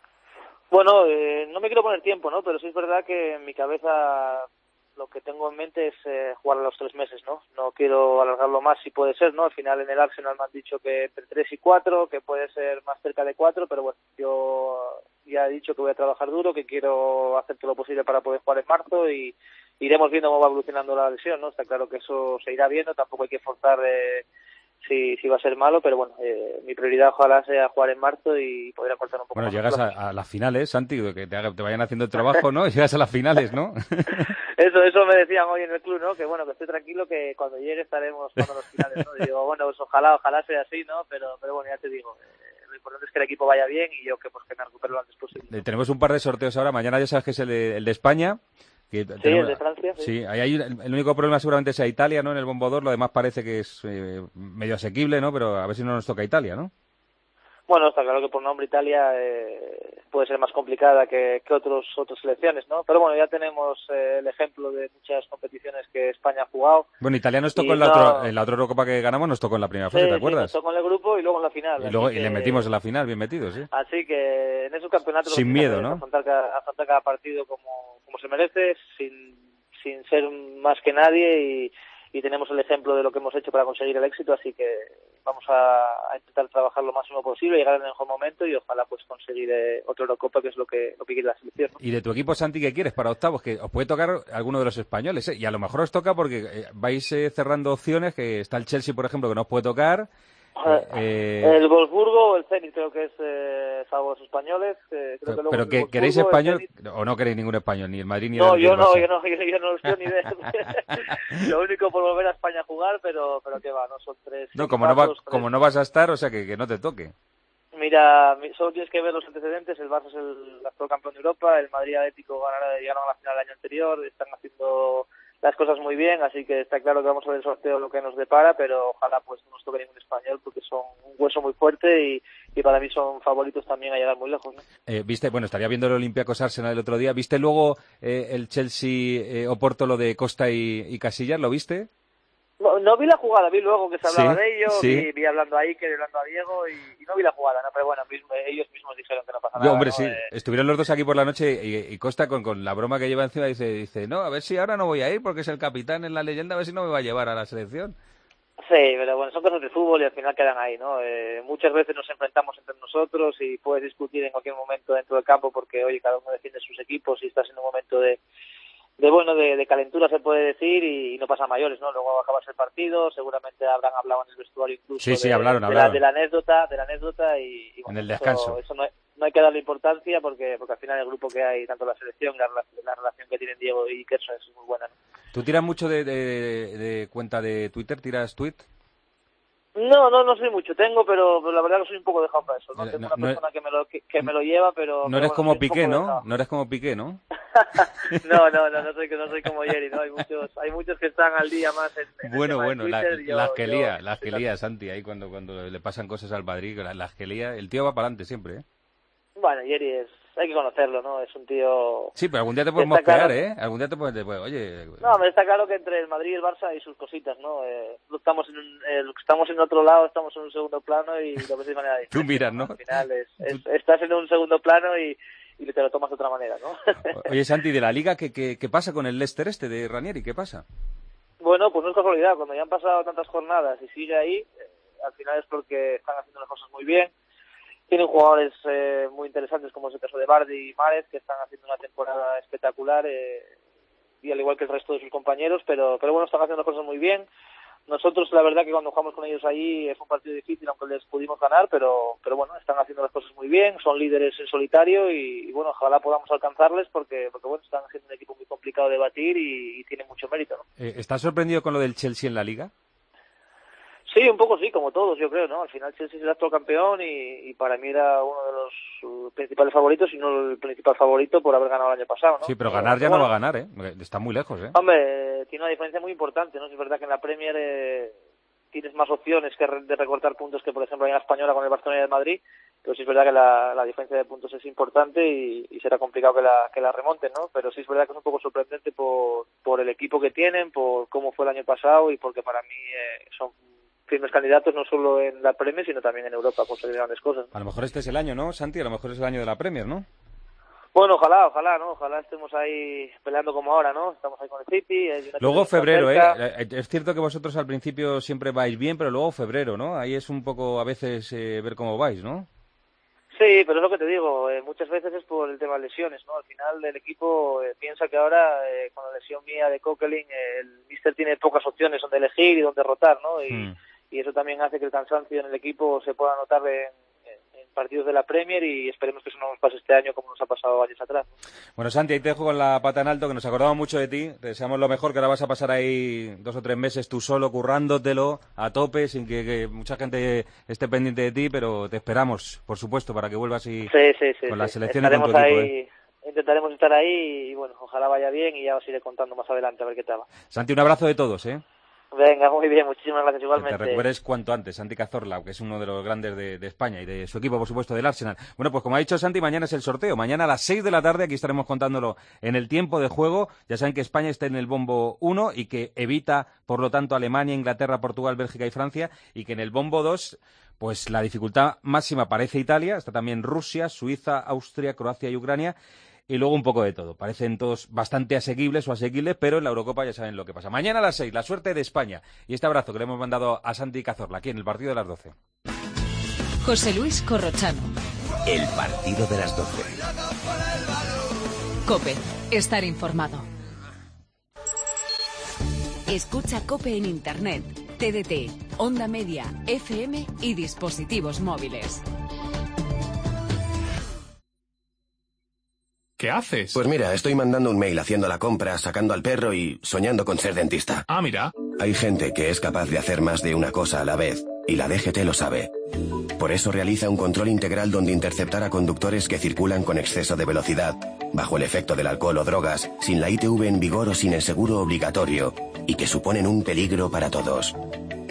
Bueno, eh, no me quiero poner tiempo, ¿no? Pero sí es verdad que en mi cabeza lo que tengo en mente es eh, jugar a los tres meses, ¿no? No quiero alargarlo más si puede ser, ¿no? Al final en el Arsenal me han dicho que entre tres y cuatro, que puede ser más cerca de cuatro, pero bueno, yo ya he dicho que voy a trabajar duro, que quiero hacer todo lo posible para poder jugar en marzo y iremos viendo cómo va evolucionando la lesión, ¿no? Está claro que eso se irá viendo, tampoco hay que forzar eh, si, si va a ser malo, pero bueno, eh, mi prioridad ojalá sea jugar en marzo y poder acortar un poco Bueno, más llegas los plazos. a, a las finales, Santi, que te, haga- te vayan haciendo el trabajo, ¿no? Llegas a las finales, ¿no? Eso, eso me decían hoy en el club, ¿no? Que bueno, que estoy tranquilo, que cuando llegue estaremos jugando los finales, ¿no? Y digo, bueno, pues ojalá, ojalá sea así, ¿no? Pero, pero bueno, ya te digo, eh, lo importante es que el equipo vaya bien y yo que pues que me recupere lo antes posible. Eh, Tenemos un par de sorteos ahora. Mañana ya sabes que es el de, el de España. Que Sí, tenemos- el de Francia, sí. Sí, ahí hay un- el único problema seguramente sea Italia, ¿no? En el bombodor, lo demás parece que es eh, medio asequible, ¿no? Pero a ver si no nos toca Italia, ¿no? Bueno, está claro que por nombre Italia eh, puede ser más complicada que, que otros otras selecciones, ¿no? Pero bueno, ya tenemos eh, el ejemplo de muchas competiciones que España ha jugado. Bueno, Italia nos tocó Y en la, no- otra, en la otra Eurocopa que ganamos, nos tocó en la primera fase, Sí, ¿te sí, acuerdas? nos tocó en el grupo y luego en la final. Y luego así y le que- metimos en la final, bien metidos, ¿sí? Así que en esos campeonatos Sin lo que tienes miedo, que ¿no? afrontar cada, afrontar cada partido como, como se merece, sin, sin ser más que nadie y, y tenemos el ejemplo de lo que hemos hecho para conseguir el éxito, así que vamos a, a intentar trabajar lo máximo posible, llegar en el mejor momento y ojalá pues conseguir eh, otra Eurocopa, que es lo que lo que quiere la selección, ¿no? Y de tu equipo, Santi, ¿qué quieres para octavos? Que os puede tocar alguno de los españoles, ¿eh? Y a lo mejor os toca porque eh, vais eh, cerrando opciones, que está el Chelsea, por ejemplo, que no os puede tocar. Eh, El Wolfsburgo o el Zenit creo que es eh, salvo los españoles. eh, creo que pero luego pero el que, ¿queréis Wolfsburgo, el español Zenit- o no queréis ningún español? Ni el Madrid ni No, el, ni yo el no, Barça. yo no, yo, yo no los quiero ni ver. Lo único por volver a España a jugar, pero pero que va, no son tres. No, como no, va, equipazos, tres- como no vas a estar, o sea, que, que no te toque. Mira, mi- solo tienes que ver los antecedentes. El Barça es el actual campeón de Europa, el Madrid Atlético ganaron, llegaron a la final el año anterior, están haciendo las cosas muy bien, así que está claro que vamos a ver el sorteo lo que nos depara, pero ojalá pues no nos toque ningún español porque son un hueso muy fuerte y, y para mí son favoritos también a llegar muy lejos, ¿no? Eh, viste, bueno, estaría viendo el Olympiacos Arsenal el otro día. ¿Viste luego eh, el Chelsea eh, Oporto, lo de Costa y, y Casillas? ¿Lo viste? No, no vi la jugada, vi luego que se hablaba Sí, de ello, sí. vi, vi hablando a Iker, hablando a Diego y, y no vi la jugada, ¿no? Pero bueno, mismo, ellos mismos dijeron que no pasa Yo, nada. hombre, ¿no? sí. Eh, Estuvieron los dos aquí por la noche y, y Costa con, con la broma que lleva encima dice, dice, no, a ver si ahora no voy a ir porque es el capitán en la leyenda, a ver si no me va a llevar a la selección. Sí, pero bueno, son cosas de fútbol y al final quedan ahí, ¿no? Eh, muchas veces nos enfrentamos entre nosotros y puedes discutir en cualquier momento dentro del campo porque, oye, cada uno defiende sus equipos y estás en un momento de, de bueno, de, de calentura se puede decir y, y no pasa a mayores, ¿no? Luego acabas el partido, seguramente habrán hablado en el vestuario incluso Sí, sí, de, hablaron, de hablaron. La, de la anécdota, de la anécdota y, y bueno, En el descanso. Eso, eso no, hay, no hay que darle importancia porque porque al final el grupo que hay, tanto la selección, la, la relación que tienen Diego y Kerson es muy buena, ¿no? ¿Tú tiras mucho de, de, de cuenta de Twitter? ¿Tiras tweet? No, no, no soy mucho. Tengo, pero, pero la verdad que soy un poco dejado para eso. No No, tengo no, una no persona que me lo que, que me lo lleva, pero... No pero eres bueno, como soy un Piqué, poco ¿no? dejado. No eres como Piqué, ¿no? No, no, no, no soy, no soy como Jerry, ¿no? Hay muchos, hay muchos que están al día más en, en Bueno, el tema de bueno, la- Twitter, yo- las que yo- lía, las que lía, Santi, ahí cuando, cuando le pasan cosas al Madrid, la- las que lía, el tío va para adelante siempre, ¿eh? Bueno, Jerry es... Hay que conocerlo, ¿no? Es un tío... Sí, pero algún día te puedes Está mosquear, claro. ¿eh? Algún día te puedes, te puedes- oye... No, me está claro que entre el Madrid y el Barça hay sus cositas, ¿no? Eh, no estamos en un, eh, estamos en otro lado, estamos en un segundo plano y lo ves de manera diferente. Tú miras, ¿no? Al final es, es- estás en un segundo plano y, y te lo tomas de otra manera, ¿no? Oye, Santi, de la Liga, ¿qué, qué, qué pasa con el Leicester este de Ranieri? ¿Qué pasa? Bueno, pues no es casualidad. Cuando ya han pasado tantas jornadas y sigue ahí, eh, al final es porque están haciendo las cosas muy bien. Tienen jugadores eh, muy interesantes, como es el caso de Bardi y Márez, que están haciendo una temporada espectacular, eh, y al igual que el resto de sus compañeros, pero, pero bueno, están haciendo las cosas muy bien. Nosotros, la verdad que cuando jugamos con ellos ahí es un partido difícil, aunque les pudimos ganar, pero, pero bueno, están haciendo las cosas muy bien, son líderes en solitario y, y bueno, ojalá podamos alcanzarles porque, porque bueno, están haciendo un equipo muy complicado de batir y, y tienen mucho mérito, ¿no? Eh, ¿Estás sorprendido con lo del Chelsea en la Liga? Sí, un poco sí, como todos, yo creo, ¿no? Al final Chelsea es el actual campeón y, y para mí era uno de los uh, principales favoritos, y no el principal favorito por haber ganado el año pasado, ¿no? Sí, pero ganar ya bueno, no va a ganar, ¿eh? Está muy lejos, ¿eh? Hombre, tiene una diferencia muy importante, ¿no? Es verdad que en la Premier eh, tienes más opciones que re- de recortar puntos que, por ejemplo, en la Española con el Barcelona y el Madrid, pero sí es verdad que la, la diferencia de puntos es importante y, y será complicado que la, que la remonten, ¿no? Pero sí es verdad que es un poco sorprendente por, por el equipo que tienen, por cómo fue el año pasado y porque para mí eh, son firmes candidatos no solo en la Premier, sino también en Europa a conseguir grandes cosas. A lo mejor este es el año, ¿no, Santi? A lo mejor es el año de la Premier, ¿no? Bueno, ojalá, ojalá, ¿no? Ojalá estemos ahí peleando como ahora, ¿no? Estamos ahí con el City. el United Luego está febrero, ¿eh? cerca. Eh, Es cierto que vosotros al principio siempre vais bien, pero luego febrero, ¿no? Ahí es un poco a veces eh, ver cómo vais, ¿no? Sí, pero es lo que te digo, eh, muchas veces es por el tema de lesiones, ¿no? Al final el equipo eh, piensa que ahora, eh, con la lesión mía de Coquelin, eh, el míster tiene pocas opciones donde elegir y donde rotar, ¿no? Y, Hmm. y eso también hace que el cansancio en el equipo se pueda notar en, en- en partidos de la Premier y esperemos que eso no nos pase este año como nos ha pasado años atrás. Bueno, Santi, ahí te dejo con la pata en alto, que nos acordamos mucho de ti. Te deseamos lo mejor, que ahora vas a pasar ahí dos o tres meses tú solo, currándotelo a tope, sin que, que mucha gente esté pendiente de ti, pero te esperamos, por supuesto, para que vuelvas y Sí, sí, sí. con la sí. selección y con Estaremos tu equipo, ahí, ¿eh? intentaremos estar ahí y bueno, ojalá vaya bien y ya os iré contando más adelante a ver qué tal va. Santi, un abrazo de todos, ¿eh? Venga, muy bien, muchísimas gracias Que igualmente. te recuperes cuanto antes, Santi Cazorla, que es uno de los grandes de, de España y de su equipo, por supuesto, del Arsenal. Bueno, pues como ha dicho Santi, mañana es el sorteo. Mañana a las seis de la tarde, aquí estaremos contándolo en el tiempo de juego. Ya saben que España está en el bombo uno y que evita, por lo tanto, Alemania, Inglaterra, Portugal, Bélgica y Francia, y que en el bombo dos, pues la dificultad máxima parece Italia, está también Rusia, Suiza, Austria, Croacia y Ucrania. Y luego un poco de todo. Parecen todos bastante asequibles o asequibles, pero en la Eurocopa ya saben lo que pasa. Mañana a las seis, la suerte de España. Y este abrazo que le hemos mandado a Santi Cazorla, aquí en el partido de las doce. José Luis Corrochano. El partido de las doce. COPE. Estar informado. Escucha COPE en Internet, T D T, Onda Media, F M y dispositivos móviles. ¿Qué haces? Pues mira, estoy mandando un mail haciendo la compra, sacando al perro y soñando con ser dentista. Ah, mira. Hay gente que es capaz de hacer más de una cosa a la vez, y la D G T lo sabe. Por eso realiza un control integral donde interceptar a conductores que circulan con exceso de velocidad, bajo el efecto del alcohol o drogas, sin la I T V en vigor o sin el seguro obligatorio, y que suponen un peligro para todos.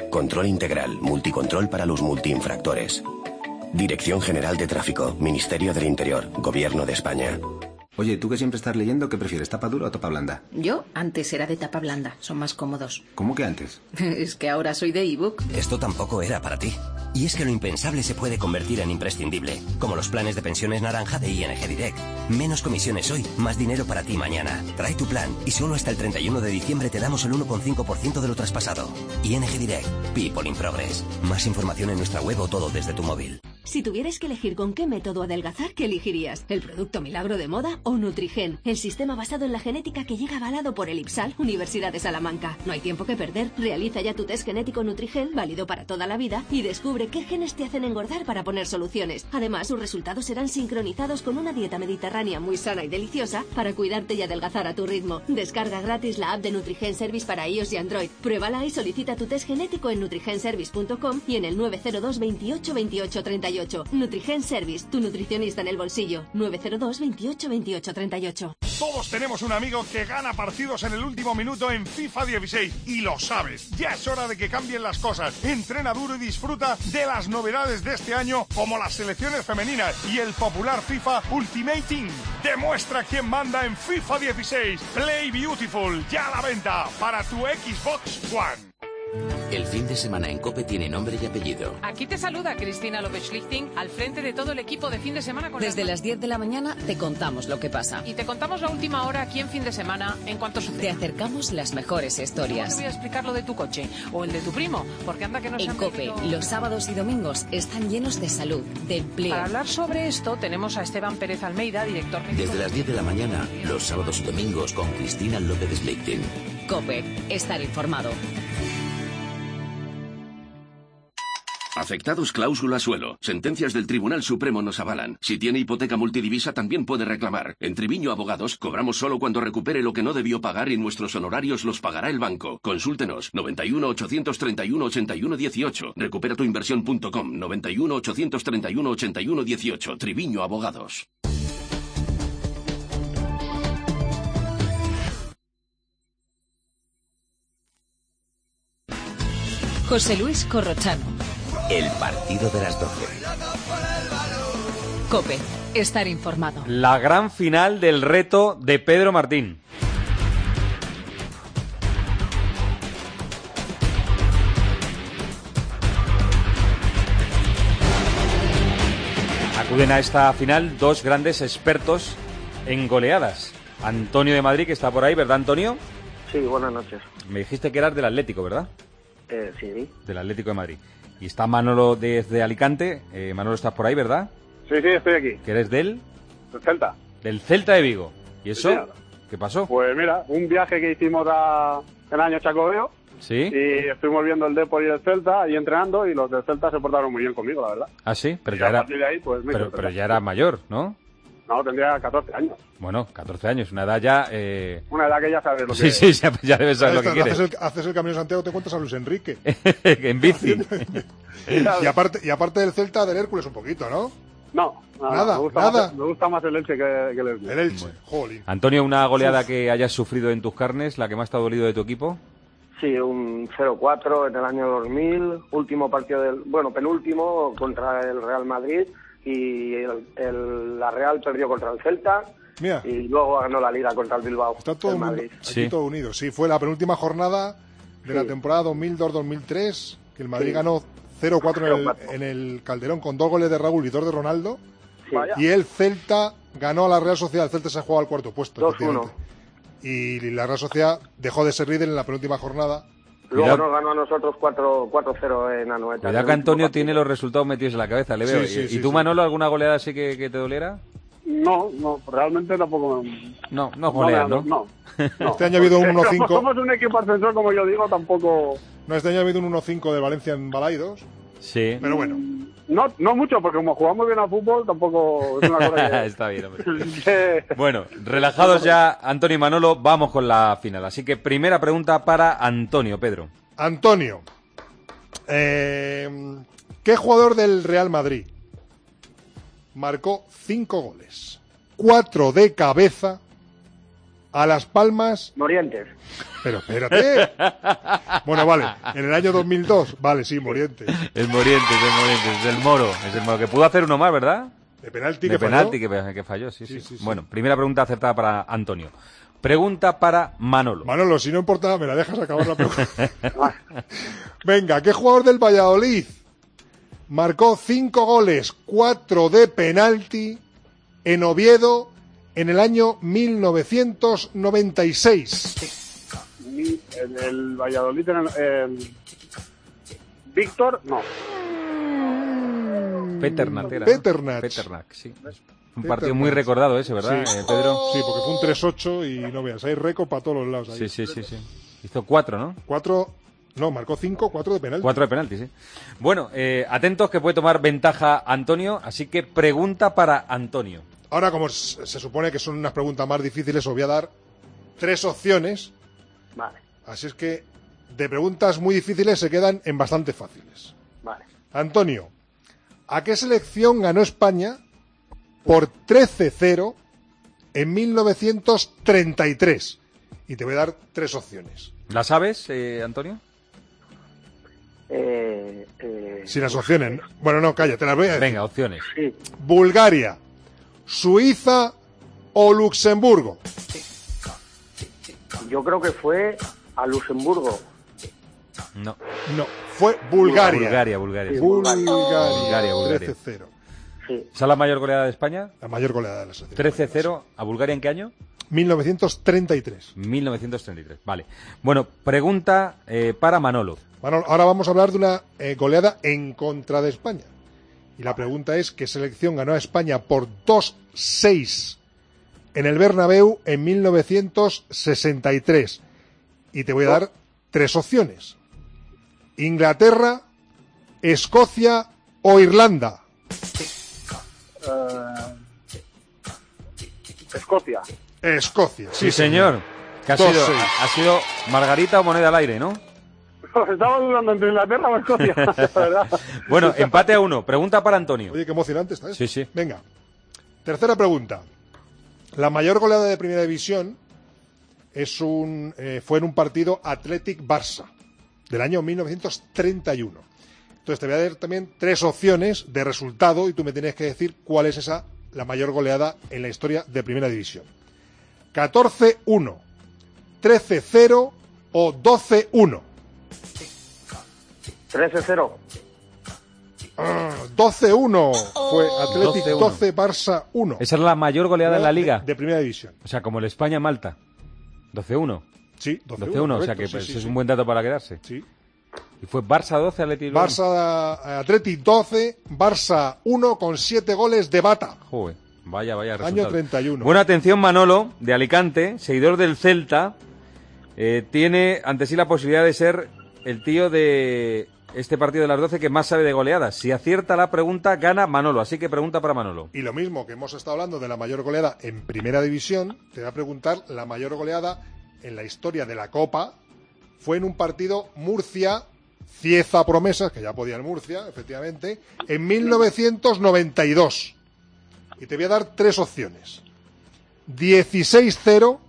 Control integral, multicontrol para los multiinfractores. Dirección General de Tráfico, Ministerio del Interior, Gobierno de España. Oye, tú que siempre estás leyendo, ¿qué prefieres, tapa dura o tapa blanda? Yo antes era de tapa blanda, son más cómodos. ¿Cómo que antes? Es que ahora soy de ebook. Esto tampoco era para ti. Y es que lo impensable se puede convertir en imprescindible, como los planes de pensiones naranja de I N G Direct. Menos comisiones hoy, más dinero para ti mañana. Trae tu plan y solo hasta el treinta y uno de diciembre te damos el uno coma cinco por ciento de lo traspasado. I N G Direct, People in Progress. Más información en nuestra web o todo desde tu móvil. Si tuvieras que elegir con qué método adelgazar, ¿qué elegirías? ¿El producto milagro de moda o Nutrigen? El sistema basado en la genética que llega avalado por el IPSAL, Universidad de Salamanca. No hay tiempo que perder. Realiza ya tu test genético Nutrigen, válido para toda la vida, y descubre qué genes te hacen engordar para poner soluciones. Además, sus resultados serán sincronizados con una dieta mediterránea muy sana y deliciosa para cuidarte y adelgazar a tu ritmo. Descarga gratis la app de Nutrigen Service para iOS y Android. Pruébala y solicita tu test genético en nutrigenservice punto com y en el nueve cero dos veintiocho veintiocho treinta y ocho. Nutrigen Service, tu nutricionista en el bolsillo. nueve cero dos veintiocho veintiocho treinta y ocho. Todos tenemos un amigo que gana partidos en el último minuto en FIFA dieciséis y lo sabes. Ya es hora de que cambien las cosas. Entrena duro y disfruta de las novedades de este año, como las selecciones femeninas y el popular FIFA Ultimate Team. Demuestra quién manda en FIFA dieciséis. Play Beautiful, ya a la venta para tu Xbox One. El fin de semana en COPE tiene nombre y apellido. Aquí te saluda Cristina López-Schlichting al frente de todo el equipo de fin de semana con Desde las diez de la mañana te contamos lo que pasa. Y te contamos la última hora aquí en fin de semana en cuanto sucede. Te acercamos las mejores historias. Yo te voy a explicar lo de tu coche o el de tu primo, porque anda que no se En han COPE, metido... los sábados y domingos están llenos de salud, de empleo. Para hablar sobre esto tenemos a Esteban Pérez Almeida, director médico. Desde las diez de la mañana, los sábados y domingos con Cristina López-Schlichting. COPE, estar informado. Afectados cláusula suelo. Sentencias del Tribunal Supremo nos avalan. Si tiene hipoteca multidivisa también puede reclamar. En Triviño Abogados cobramos solo cuando recupere lo que no debió pagar y nuestros honorarios los pagará el banco. Consúltenos. noventa y uno, ochocientos treinta y uno, ochenta y uno dieciocho. Recupera tu inversión punto com. noventa y uno, ochocientos treinta y uno, ochenta y uno dieciocho. Triviño Abogados. José Luis Corrochano. El partido de las doce. COPE, estar informado. La gran final del reto de Pedro Martín. Acuden a esta final dos grandes expertos en goleadas. Antonio de Madrid, que está por ahí, ¿verdad, Antonio? Sí, buenas noches. Me dijiste que eras del Atlético, ¿verdad? Eh, sí. Del Atlético de Madrid. Y está Manolo desde Alicante. Eh, Manolo, estás por ahí, ¿verdad? Sí, sí, estoy aquí. ¿Que eres del? Del Celta. Del Celta de Vigo. ¿Y eso? Sí, ¿Qué pasó? Pues mira, un viaje que hicimos a, el año Chacobeo. ¿Sí? Y estuvimos viendo el Depor y el Celta y entrenando y los del Celta se portaron muy bien conmigo, la verdad. ¿Ah, sí? Pero Y ya a era... partir de ahí, pues, me pero, hizo pero Celta. ya era mayor, ¿no? No, tendría catorce años. Bueno, catorce años, una edad ya... Eh... Una edad que ya sabes lo que Sí, sí, ya, ya debes saber lo que quieres. Haces el, haces el Camino de Santiago, te cuentas a Luis Enrique. En bici. y, aparte, y aparte del Celta, del Hércules un poquito, ¿no? No, nada. Nada, me, gusta nada. Más, me gusta más el Elche que, que el Hércules. El Elche, jolín. Antonio, ¿una goleada que hayas sufrido en tus carnes, la que más te ha dolido de tu equipo? Sí, un cero cuatro en el año dos mil, último partido del, bueno, penúltimo contra el Real Madrid y el, el- la Real perdió contra el Celta. Mira. Y luego ganó la Liga contra el Bilbao. Está todo el el mundo, Madrid. aquí Sí. todo unido. Sí, fue la penúltima jornada de la Sí. temporada dos mil dos dos mil tres, que el Madrid Sí. ganó cero cuatro en, el- cero cuatro. en el Calderón con dos goles de Raúl y dos de Ronaldo. Sí. Y el Celta ganó a la Real Sociedad. El Celta se ha jugado al cuarto puesto. dos uno. efectivamente. Y la Real Sociedad dejó de ser líder en la penúltima jornada. Luego Cuidado. nos ganó a nosotros cuatro cero en Anoeta. Cuidado que Antonio tiene los resultados metidos en la cabeza, le veo. Sí, sí, ¿Y, sí, y tú, sí. Manolo, alguna goleada así que, que te doliera? No, no, realmente tampoco me... No, no goleas, ¿no? No, no. Este año ha habido un uno Como cinco. somos un equipo ascensor, como yo digo, tampoco... No, este año ha habido un uno cinco de Valencia en Balaidos. Sí. Pero bueno. No, no mucho, porque como jugamos bien al fútbol, tampoco es una cosa que... Está bien, hombre. que- Bueno, relajados ya, Antonio y Manolo, vamos con la final. Así que primera pregunta para Antonio, Pedro. Antonio, eh, ¿qué jugador del Real Madrid marcó cinco goles? Cuatro de cabeza a Las Palmas... Morientes. Pero espérate. Bueno, vale, en el año dos mil dos, vale, sí, Morientes. Es Morientes, es Morientes, es el Moro, es el Moro, que pudo hacer uno más, ¿verdad? De penalti de que penalti falló. Que, que falló, sí, sí, Sí, sí, sí. Bueno, primera pregunta acertada para Antonio. Pregunta para Manolo. Manolo, si no importa, me la dejas acabar la pregunta. Venga, ¿qué jugador del Valladolid marcó cinco goles, cuatro de penalti en Oviedo en el año mil novecientos noventa y seis? Mi- En el Valladolid, en el, eh, Víctor, no. Peternat era, ¿no? Peternat. Peternat, sí. Un Peternat. partido muy recordado ese, ¿verdad, Sí. eh, Pedro? Sí, porque fue un tres ocho y no veas, hay récord para todos los lados. Ahí. Sí, sí, sí, sí. Hizo cuatro, ¿no? Cuatro, no, marcó cinco, cuatro de penalti. Cuatro de penalti, sí. Bueno, eh, atentos que puede tomar ventaja Antonio, así que pregunta para Antonio. Ahora, como se se supone que son unas preguntas más difíciles, os voy a dar tres opciones. Vale, Así es que de preguntas muy difíciles se quedan en bastante fáciles. vale. Antonio, ¿a qué selección ganó España por trece cero en mil novecientos treinta y tres? Y te voy a dar tres opciones. ¿La sabes, eh, Antonio? Eh, eh, Sin las opciones. Bueno, no, calla, te las voy a decir. Venga, opciones. sí, Bulgaria, Suiza o Luxemburgo. yo creo que fue a Luxemburgo. No. No, fue Bulgaria. Bulgaria, Bulgaria. Sí, Bulgaria, Bulgaria, Bulgaria. trece cero. Sí. ¿Esa es la mayor goleada de España? La mayor goleada de la selección. trece cero. ¿A Bulgaria en qué año? mil novecientos treinta y tres. mil novecientos treinta y tres. Vale. Bueno, pregunta eh, para Manolo. Bueno, ahora vamos a hablar de una eh, goleada en contra de España. Y la pregunta es, ¿qué selección ganó a España por dos seis en el Bernabéu en mil novecientos sesenta y tres? Y te voy a dar tres opciones. Inglaterra, Escocia o Irlanda. Eh, Escocia. Escocia. Sí, señor. Que ha Dos sido, seis. ha sido Margarita o moneda al aire, ¿no? Estaba dudando entre Inglaterra o Escocia, la verdad. Bueno, empate a uno. Pregunta para Antonio. Oye, qué emocionante está esto. Sí, sí. Venga. Tercera pregunta. La mayor goleada de Primera División es un, eh, fue en un partido Athletic-Barça del año mil novecientos treinta y uno. Entonces te voy a dar también tres opciones de resultado y tú me tienes que decir cuál es esa la mayor goleada en la historia de Primera División. catorce uno, trece cero o doce uno. trece cero. Ah, doce uno fue Athletic doce uno. doce, Barça uno. Esa es la mayor goleada en la liga. De, de Primera División. O sea, como el España-Malta. doce uno. Sí, doce uno. doce uno, o sea correcto, que sí, pues, sí, es sí. un buen dato para quedarse. Sí. Y fue Barça doce, Athletic uno. Barça, Athletic doce, Barça uno con siete goles de Bata. Joder, vaya, vaya Año resultado. treinta y uno. Buena atención, Manolo, de Alicante, seguidor del Celta, eh, tiene ante sí la posibilidad de ser el tío de este partido de las doce que más sabe de goleadas. Si acierta la pregunta, gana Manolo, así que pregunta para Manolo. Y lo mismo que hemos estado hablando de la mayor goleada en Primera División, te voy a preguntar la mayor goleada en la historia de la Copa. Fue en un partido Murcia, Cieza Promesas, que ya podía el Murcia, efectivamente, en mil novecientos noventa y dos. Y te voy a dar tres opciones. dieciséis cero,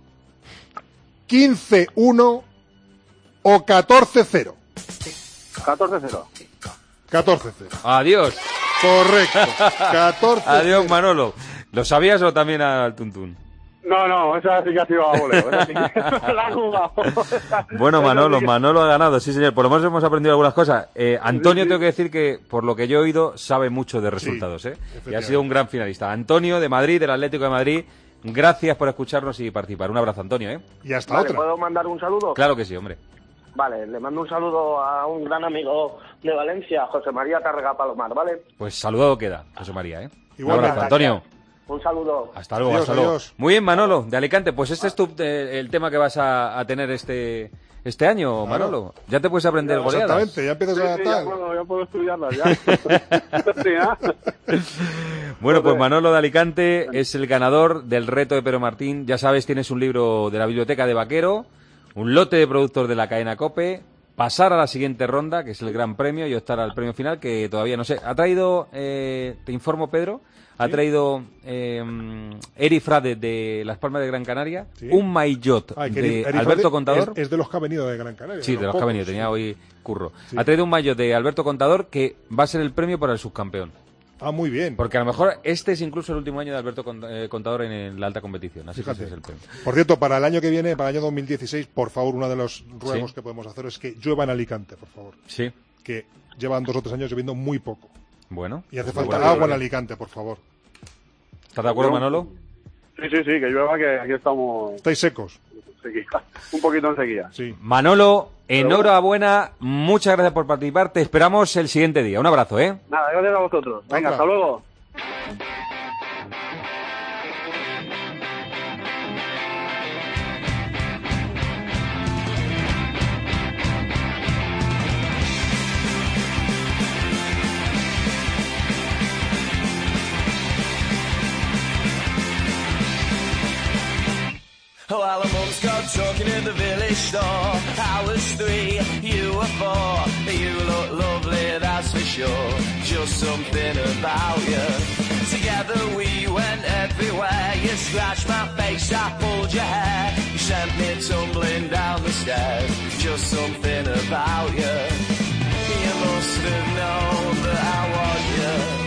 quince uno o catorce cero. catorce cero. catorce cero. Adiós. Correcto. catorce cero. Adiós, Manolo. ¿Lo sabías o también al tuntún? No, no, esa sí que ha sido a voleo. Esa sí que la han jugado. Bueno, Esa Manolo, sí que- Manolo ha ganado, sí señor, por lo menos hemos aprendido algunas cosas. Eh, Antonio, tengo que decir que, por lo que yo he oído, sabe mucho de resultados, ¿eh? Y ha sido un gran finalista. Antonio, de Madrid, del Atlético de Madrid, gracias por escucharnos y participar. Un abrazo, Antonio, ¿eh? Y hasta Vale, ¿puedo mandar un saludo? Claro que sí, hombre. Vale, le mando un saludo a un gran amigo de Valencia, José María Tárrega Palomar, ¿vale? Pues saludado queda, José María, ¿eh? Un Igualmente. abrazo, Antonio. Un saludo. Hasta luego, Adiós, hasta luego. adiós. Muy bien, Manolo, de Alicante. Pues este es tu, eh, el tema que vas a, a tener este este año, Manolo. Ya te puedes aprender goleadas. Exactamente, ya empiezas Sí, a sí, ya tal. puedo, ya puedo estudiarlas, ya. Sí, ¿ah? Bueno, pues Manolo de Alicante es el ganador del reto de Pedro Martín. Ya sabes, tienes un libro de la biblioteca de Vaquero, un lote de productos de la cadena COPE, pasar a la siguiente ronda, que es el Gran Premio, y optar al premio final, que todavía no sé. Ha traído, eh, te informo, Pedro, ha ¿Sí? traído eh, Eri Frade de Las Palmas de Gran Canaria, ¿Sí? un maillot Ah, que de Eri Alberto Frade Contador. Es, es de los que ha venido de Gran Canaria. Sí, de los que ha pocos, venido, tenía sí. hoy curro. Sí. Ha traído un maillot de Alberto Contador que va a ser el premio para el subcampeón. Ah, muy bien. Porque a lo mejor este es incluso el último año de Alberto Cont- eh, Contador en, en la alta competición. Así Fíjate. que ese es el premio. Por cierto, para el año que viene, para el año dos mil dieciséis, por favor, uno de los ruegos Sí. que podemos hacer es que llueva en Alicante, por favor. Sí. Que llevan dos o tres años lloviendo muy poco. Bueno. Y hace pues falta bueno, agua en bueno. Alicante, por favor. ¿Estás de acuerdo, Yo- Manolo? Sí, sí, sí, que llueva, que aquí estamos ¿Estáis secos? sequía. Un poquito en sequía. Sí. Manolo, enhorabuena. Muchas gracias por participar. Te esperamos el siguiente día. Un abrazo, ¿eh? Nada, gracias a vosotros. Venga, Otra. hasta luego. While a month's got talking in the village store. I was three, you were four. You look lovely, that's for sure. Just something about you. Together we went everywhere. You scratched my face, I pulled your hair. You sent me tumbling down the stairs. Just something about you. You must have known that I want you.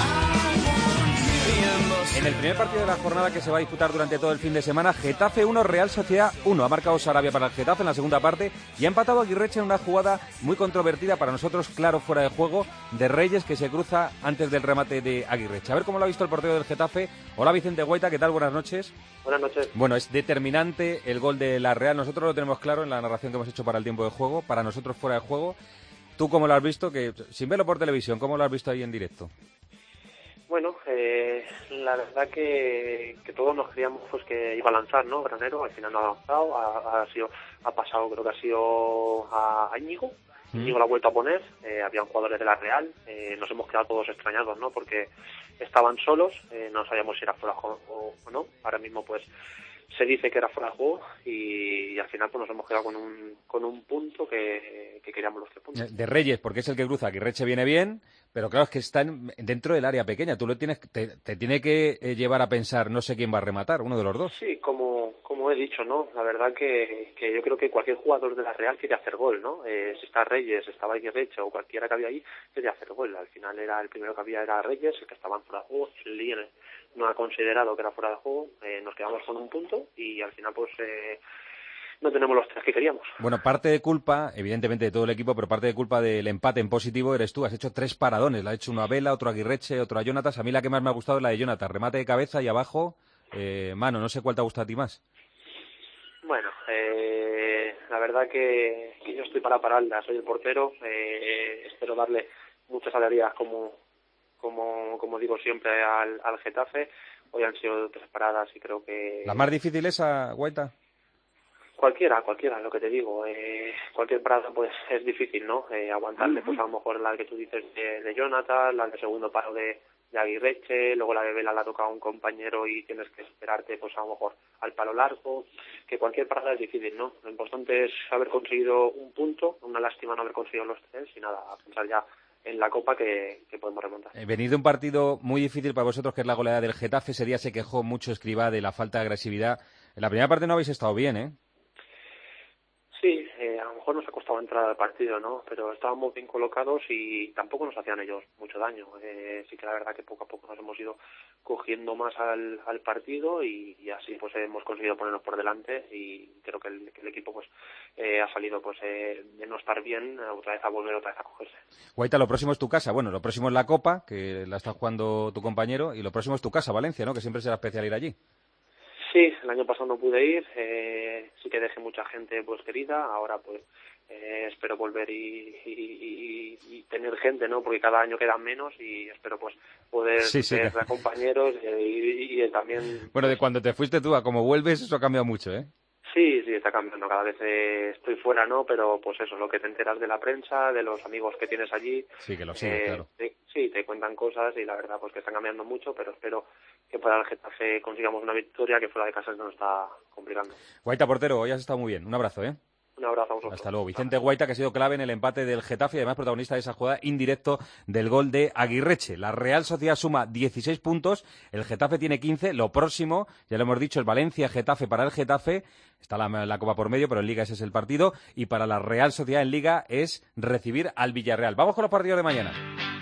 En el primer partido de la jornada que se va a disputar durante todo el fin de semana, Getafe uno, Real Sociedad uno. Ha marcado Sarabia para el Getafe en la segunda parte y ha empatado Aguirreche en una jugada muy controvertida para nosotros, claro, fuera de juego, de Reyes, que se cruza antes del remate de Aguirreche. A ver cómo lo ha visto el portero del Getafe. Hola, Vicente Guaita, ¿qué tal? Buenas noches. Buenas noches. Bueno, es determinante el gol de la Real. Nosotros lo tenemos claro en la narración que hemos hecho para el tiempo de juego. Para nosotros fuera de juego. ¿Tú cómo lo has visto? Que sin verlo por televisión, ¿cómo lo has visto ahí en directo? Bueno, eh, la verdad que, que todos nos creíamos pues que iba a lanzar, ¿no? Granero, al final no ha lanzado, ha, ha sido, ha pasado, creo que ha sido a, a Íñigo. Mm. Íñigo la ha vuelto a poner, eh, habían jugadores de la Real, eh, nos hemos quedado todos extrañados, ¿no? Porque estaban solos, eh, no sabíamos si era fuera de juego o no. Ahora mismo pues se dice que era fuera de juego y, y al final pues nos hemos quedado con un con un punto que, que queríamos los tres puntos. De Reyes, porque es el que cruza. Aguirreche viene bien, pero claro, es que está en- dentro del área pequeña. Tú lo tienes, te, te tiene que eh, llevar a pensar, no sé quién va a rematar, uno de los dos. Sí, como, como he dicho, ¿no? La verdad que, que yo creo que cualquier jugador de la Real quiere hacer gol, ¿no? Eh, si está Reyes, estaba Aguirreche o cualquiera que había ahí, quería hacer gol. Al final era el primero que había era Reyes, el que estaba en fuera de juego. El Lille no ha considerado que era fuera de juego. Eh, nos quedamos con un punto y al final pues eh, no tenemos los tres que queríamos. Bueno, parte de culpa, evidentemente, de todo el equipo, pero parte de culpa del empate en positivo eres tú. Has hecho tres paradones. La ha hecho uno a Vela, otro a Aguirreche, otro a Jonatas. A mí la que más me ha gustado es la de Jonatas. Remate de cabeza y abajo, eh, mano. No sé cuál te ha gustado a ti más. Bueno, eh, la verdad que, que yo estoy para pararla, soy el portero, eh, espero darle muchas alegrías como, como, como digo siempre al, al Getafe. Hoy han sido tres paradas y creo que... ¿La más difícil esa, Guaita? Cualquiera, cualquiera, lo que te digo. Eh, cualquier parada pues es difícil, ¿no? Eh, aguantarle, pues a lo mejor la que tú dices de, de Jonathan, la del segundo paro de, de Aguirreche, luego la de Vela la toca a un compañero y tienes que esperarte pues a lo mejor al palo largo, que cualquier parada es difícil, ¿no? Lo importante es haber conseguido un punto, una lástima no haber conseguido los tres y nada, a pensar ya en la Copa que, que podemos remontar. Eh, venid de un partido muy difícil para vosotros, que es la goleada del Getafe. Ese día se quejó mucho Escribá de la falta de agresividad. En la primera parte no habéis estado bien, ¿eh? Sí, eh, a lo mejor nos ha costado entrar al partido, ¿no? Pero estábamos bien colocados y tampoco nos hacían ellos mucho daño. Eh, sí que la verdad que poco a poco nos hemos ido cogiendo más al, al partido y, y así pues hemos conseguido ponernos por delante y creo que el, que el equipo pues eh, ha salido pues eh, de no estar bien otra vez a volver otra vez a cogerse. Guaita, lo próximo es tu casa. Bueno, lo próximo es la Copa, que la está jugando tu compañero, y lo próximo es tu casa, Valencia, ¿no? Que siempre será especial ir allí. Sí, el año pasado no pude ir, eh, sí que dejé mucha gente pues querida, ahora pues eh, espero volver y, y, y, y tener gente, ¿no? Porque cada año quedan menos y espero pues poder Sí, sí. tener compañeros eh, y, y también... Bueno, de cuando te fuiste tú a cómo vuelves, eso ha cambiado mucho, ¿eh? Sí, sí, está cambiando, cada vez eh, estoy fuera, ¿no? Pero pues eso, lo que te enteras de la prensa, de los amigos que tienes allí... Sí, que lo sigues, eh, claro. te- sí, te cuentan cosas y la verdad pues que están cambiando mucho, pero espero que para el Getafe consigamos una victoria que fuera de casa se nos está complicando. Guaita, portero, hoy has estado muy bien. Un abrazo, ¿eh? Un abrazo a vosotros. Hasta luego. Vicente Guaita, que ha sido clave en el empate del Getafe y además protagonista de esa jugada indirecto del gol de Aguirreche. La Real Sociedad suma dieciséis puntos, el Getafe tiene quince. Lo próximo, ya lo hemos dicho, el Valencia-Getafe para el Getafe. Está la, la Copa por medio, pero en Liga ese es el partido. Y para la Real Sociedad en Liga es recibir al Villarreal. Vamos con los partidos de mañana.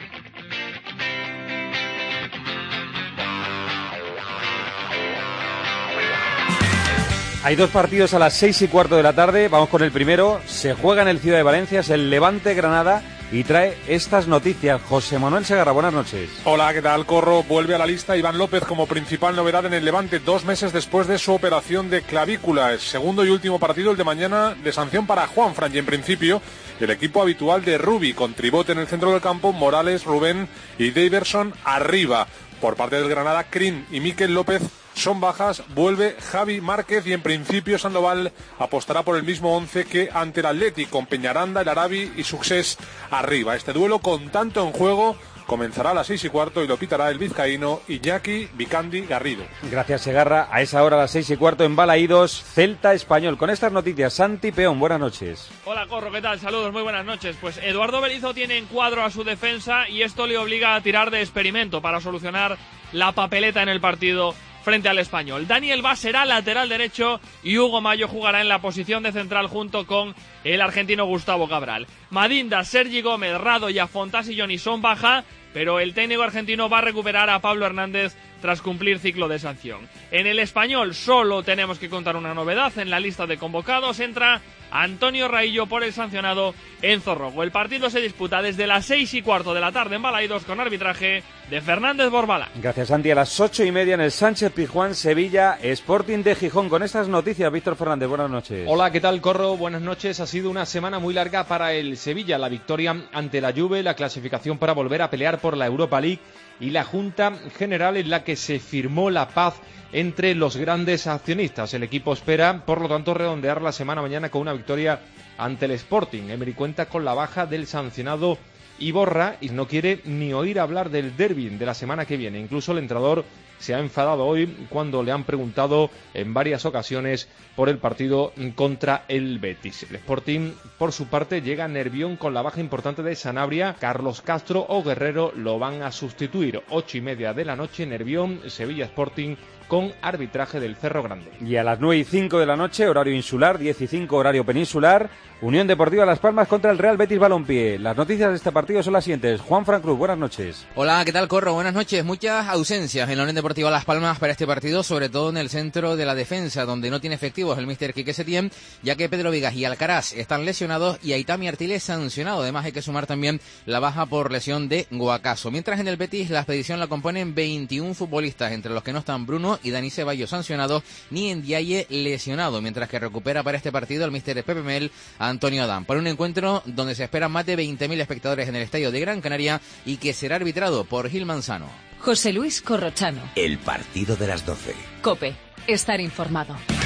Hay dos partidos a las seis y cuarto de la tarde. Vamos con el primero. Se juega en el Ciudad de Valencia, es el Levante-Granada y trae estas noticias. José Manuel Segarra, buenas noches. Hola, ¿qué tal? Corro, vuelve a la lista Iván López como principal novedad en el Levante, dos meses después de su operación de clavícula. El segundo y último partido, el de mañana, de sanción para Juanfran y en principio el equipo habitual de Rubi, con Tribote en el centro del campo, Morales, Rubén y Daverson arriba. Por parte del Granada, Crin y Mikel López son bajas, vuelve Javi Márquez y en principio Sandoval apostará por el mismo once que ante el Athletic, con Peñaranda, el Arabi y Succés arriba. Este duelo con tanto en juego comenzará a las seis y cuarto y lo pitará el vizcaíno Iñaki Vicandi Garrido. Gracias, Segarra. A esa hora, a las seis y cuarto, en Balaídos, Celta Español. Con estas noticias, Santi Peón, buenas noches. Hola, Corro, ¿qué tal? Saludos, muy buenas noches. Pues Eduardo Berizzo tiene en cuadro a su defensa y esto le obliga a tirar de experimento para solucionar la papeleta en el partido frente al Español. Daniel Vaz será lateral derecho y Hugo Mayo jugará en la posición de central junto con el argentino Gustavo Cabral. Madinda, Sergi Gómez, Rado y Afontas y Johnny son baja, pero el técnico argentino va a recuperar a Pablo Hernández tras cumplir ciclo de sanción. En el Español solo tenemos que contar una novedad. En la lista de convocados entra Antonio Raillo por el sancionado Enzo Rogo. El partido se disputa desde las seis y cuarto de la tarde en Balaidos con arbitraje de Fernández Borbala. Gracias, Santi. A las ocho y media en el Sánchez Pizjuán, Sevilla, Sporting de Gijón. Con estas noticias, Víctor Fernández, buenas noches. Hola, ¿qué tal, Corro? Buenas noches. Ha sido una semana muy larga para el Sevilla. La victoria ante la Juve, la clasificación para volver a pelear por la Europa League y la Junta General en la que se firmó la paz entre los grandes accionistas. El equipo espera, por lo tanto, redondear la semana mañana con una victoria ante el Sporting. Emery cuenta con la baja del sancionado Iborra y no quiere ni oír hablar del derbi de la semana que viene. Incluso el entrenador se ha enfadado hoy cuando le han preguntado en varias ocasiones por el partido contra el Betis. El Sporting, por su parte, llega a Nervión con la baja importante de Sanabria. Carlos Castro o Guerrero lo van a sustituir. Ocho y media de la noche, Nervión, Sevilla Sporting, con arbitraje del Cerro Grande. Y a las nueve y cinco de la noche, horario insular, diez y cinco horario peninsular, Unión Deportiva Las Palmas contra el Real Betis Balompié. Las noticias de este partido son las siguientes. Juan Fran Cruz, buenas noches. Hola, ¿qué tal, Corro? Buenas noches. Muchas ausencias en la Unión Deportiva Las Palmas para este partido, sobre todo en el centro de la defensa, donde no tiene efectivos el míster Quique Setién, ya que Pedro Vigas y Alcaraz están lesionados y Aitami Artiles sancionado. Además, hay que sumar también la baja por lesión de Guacaso. Mientras en el Betis la expedición la componen veintiún futbolistas, entre los que no están Bruno y Dani Ceballos sancionados, ni Ndiaye lesionado, mientras que recupera para este partido el míster Pepe Mel a Antonio Adán, para un encuentro donde se esperan más de veinte mil espectadores en el estadio de Gran Canaria y que será arbitrado por Gil Manzano. José Luis Corrochano. El partido de las doce. COPE. Estar informado.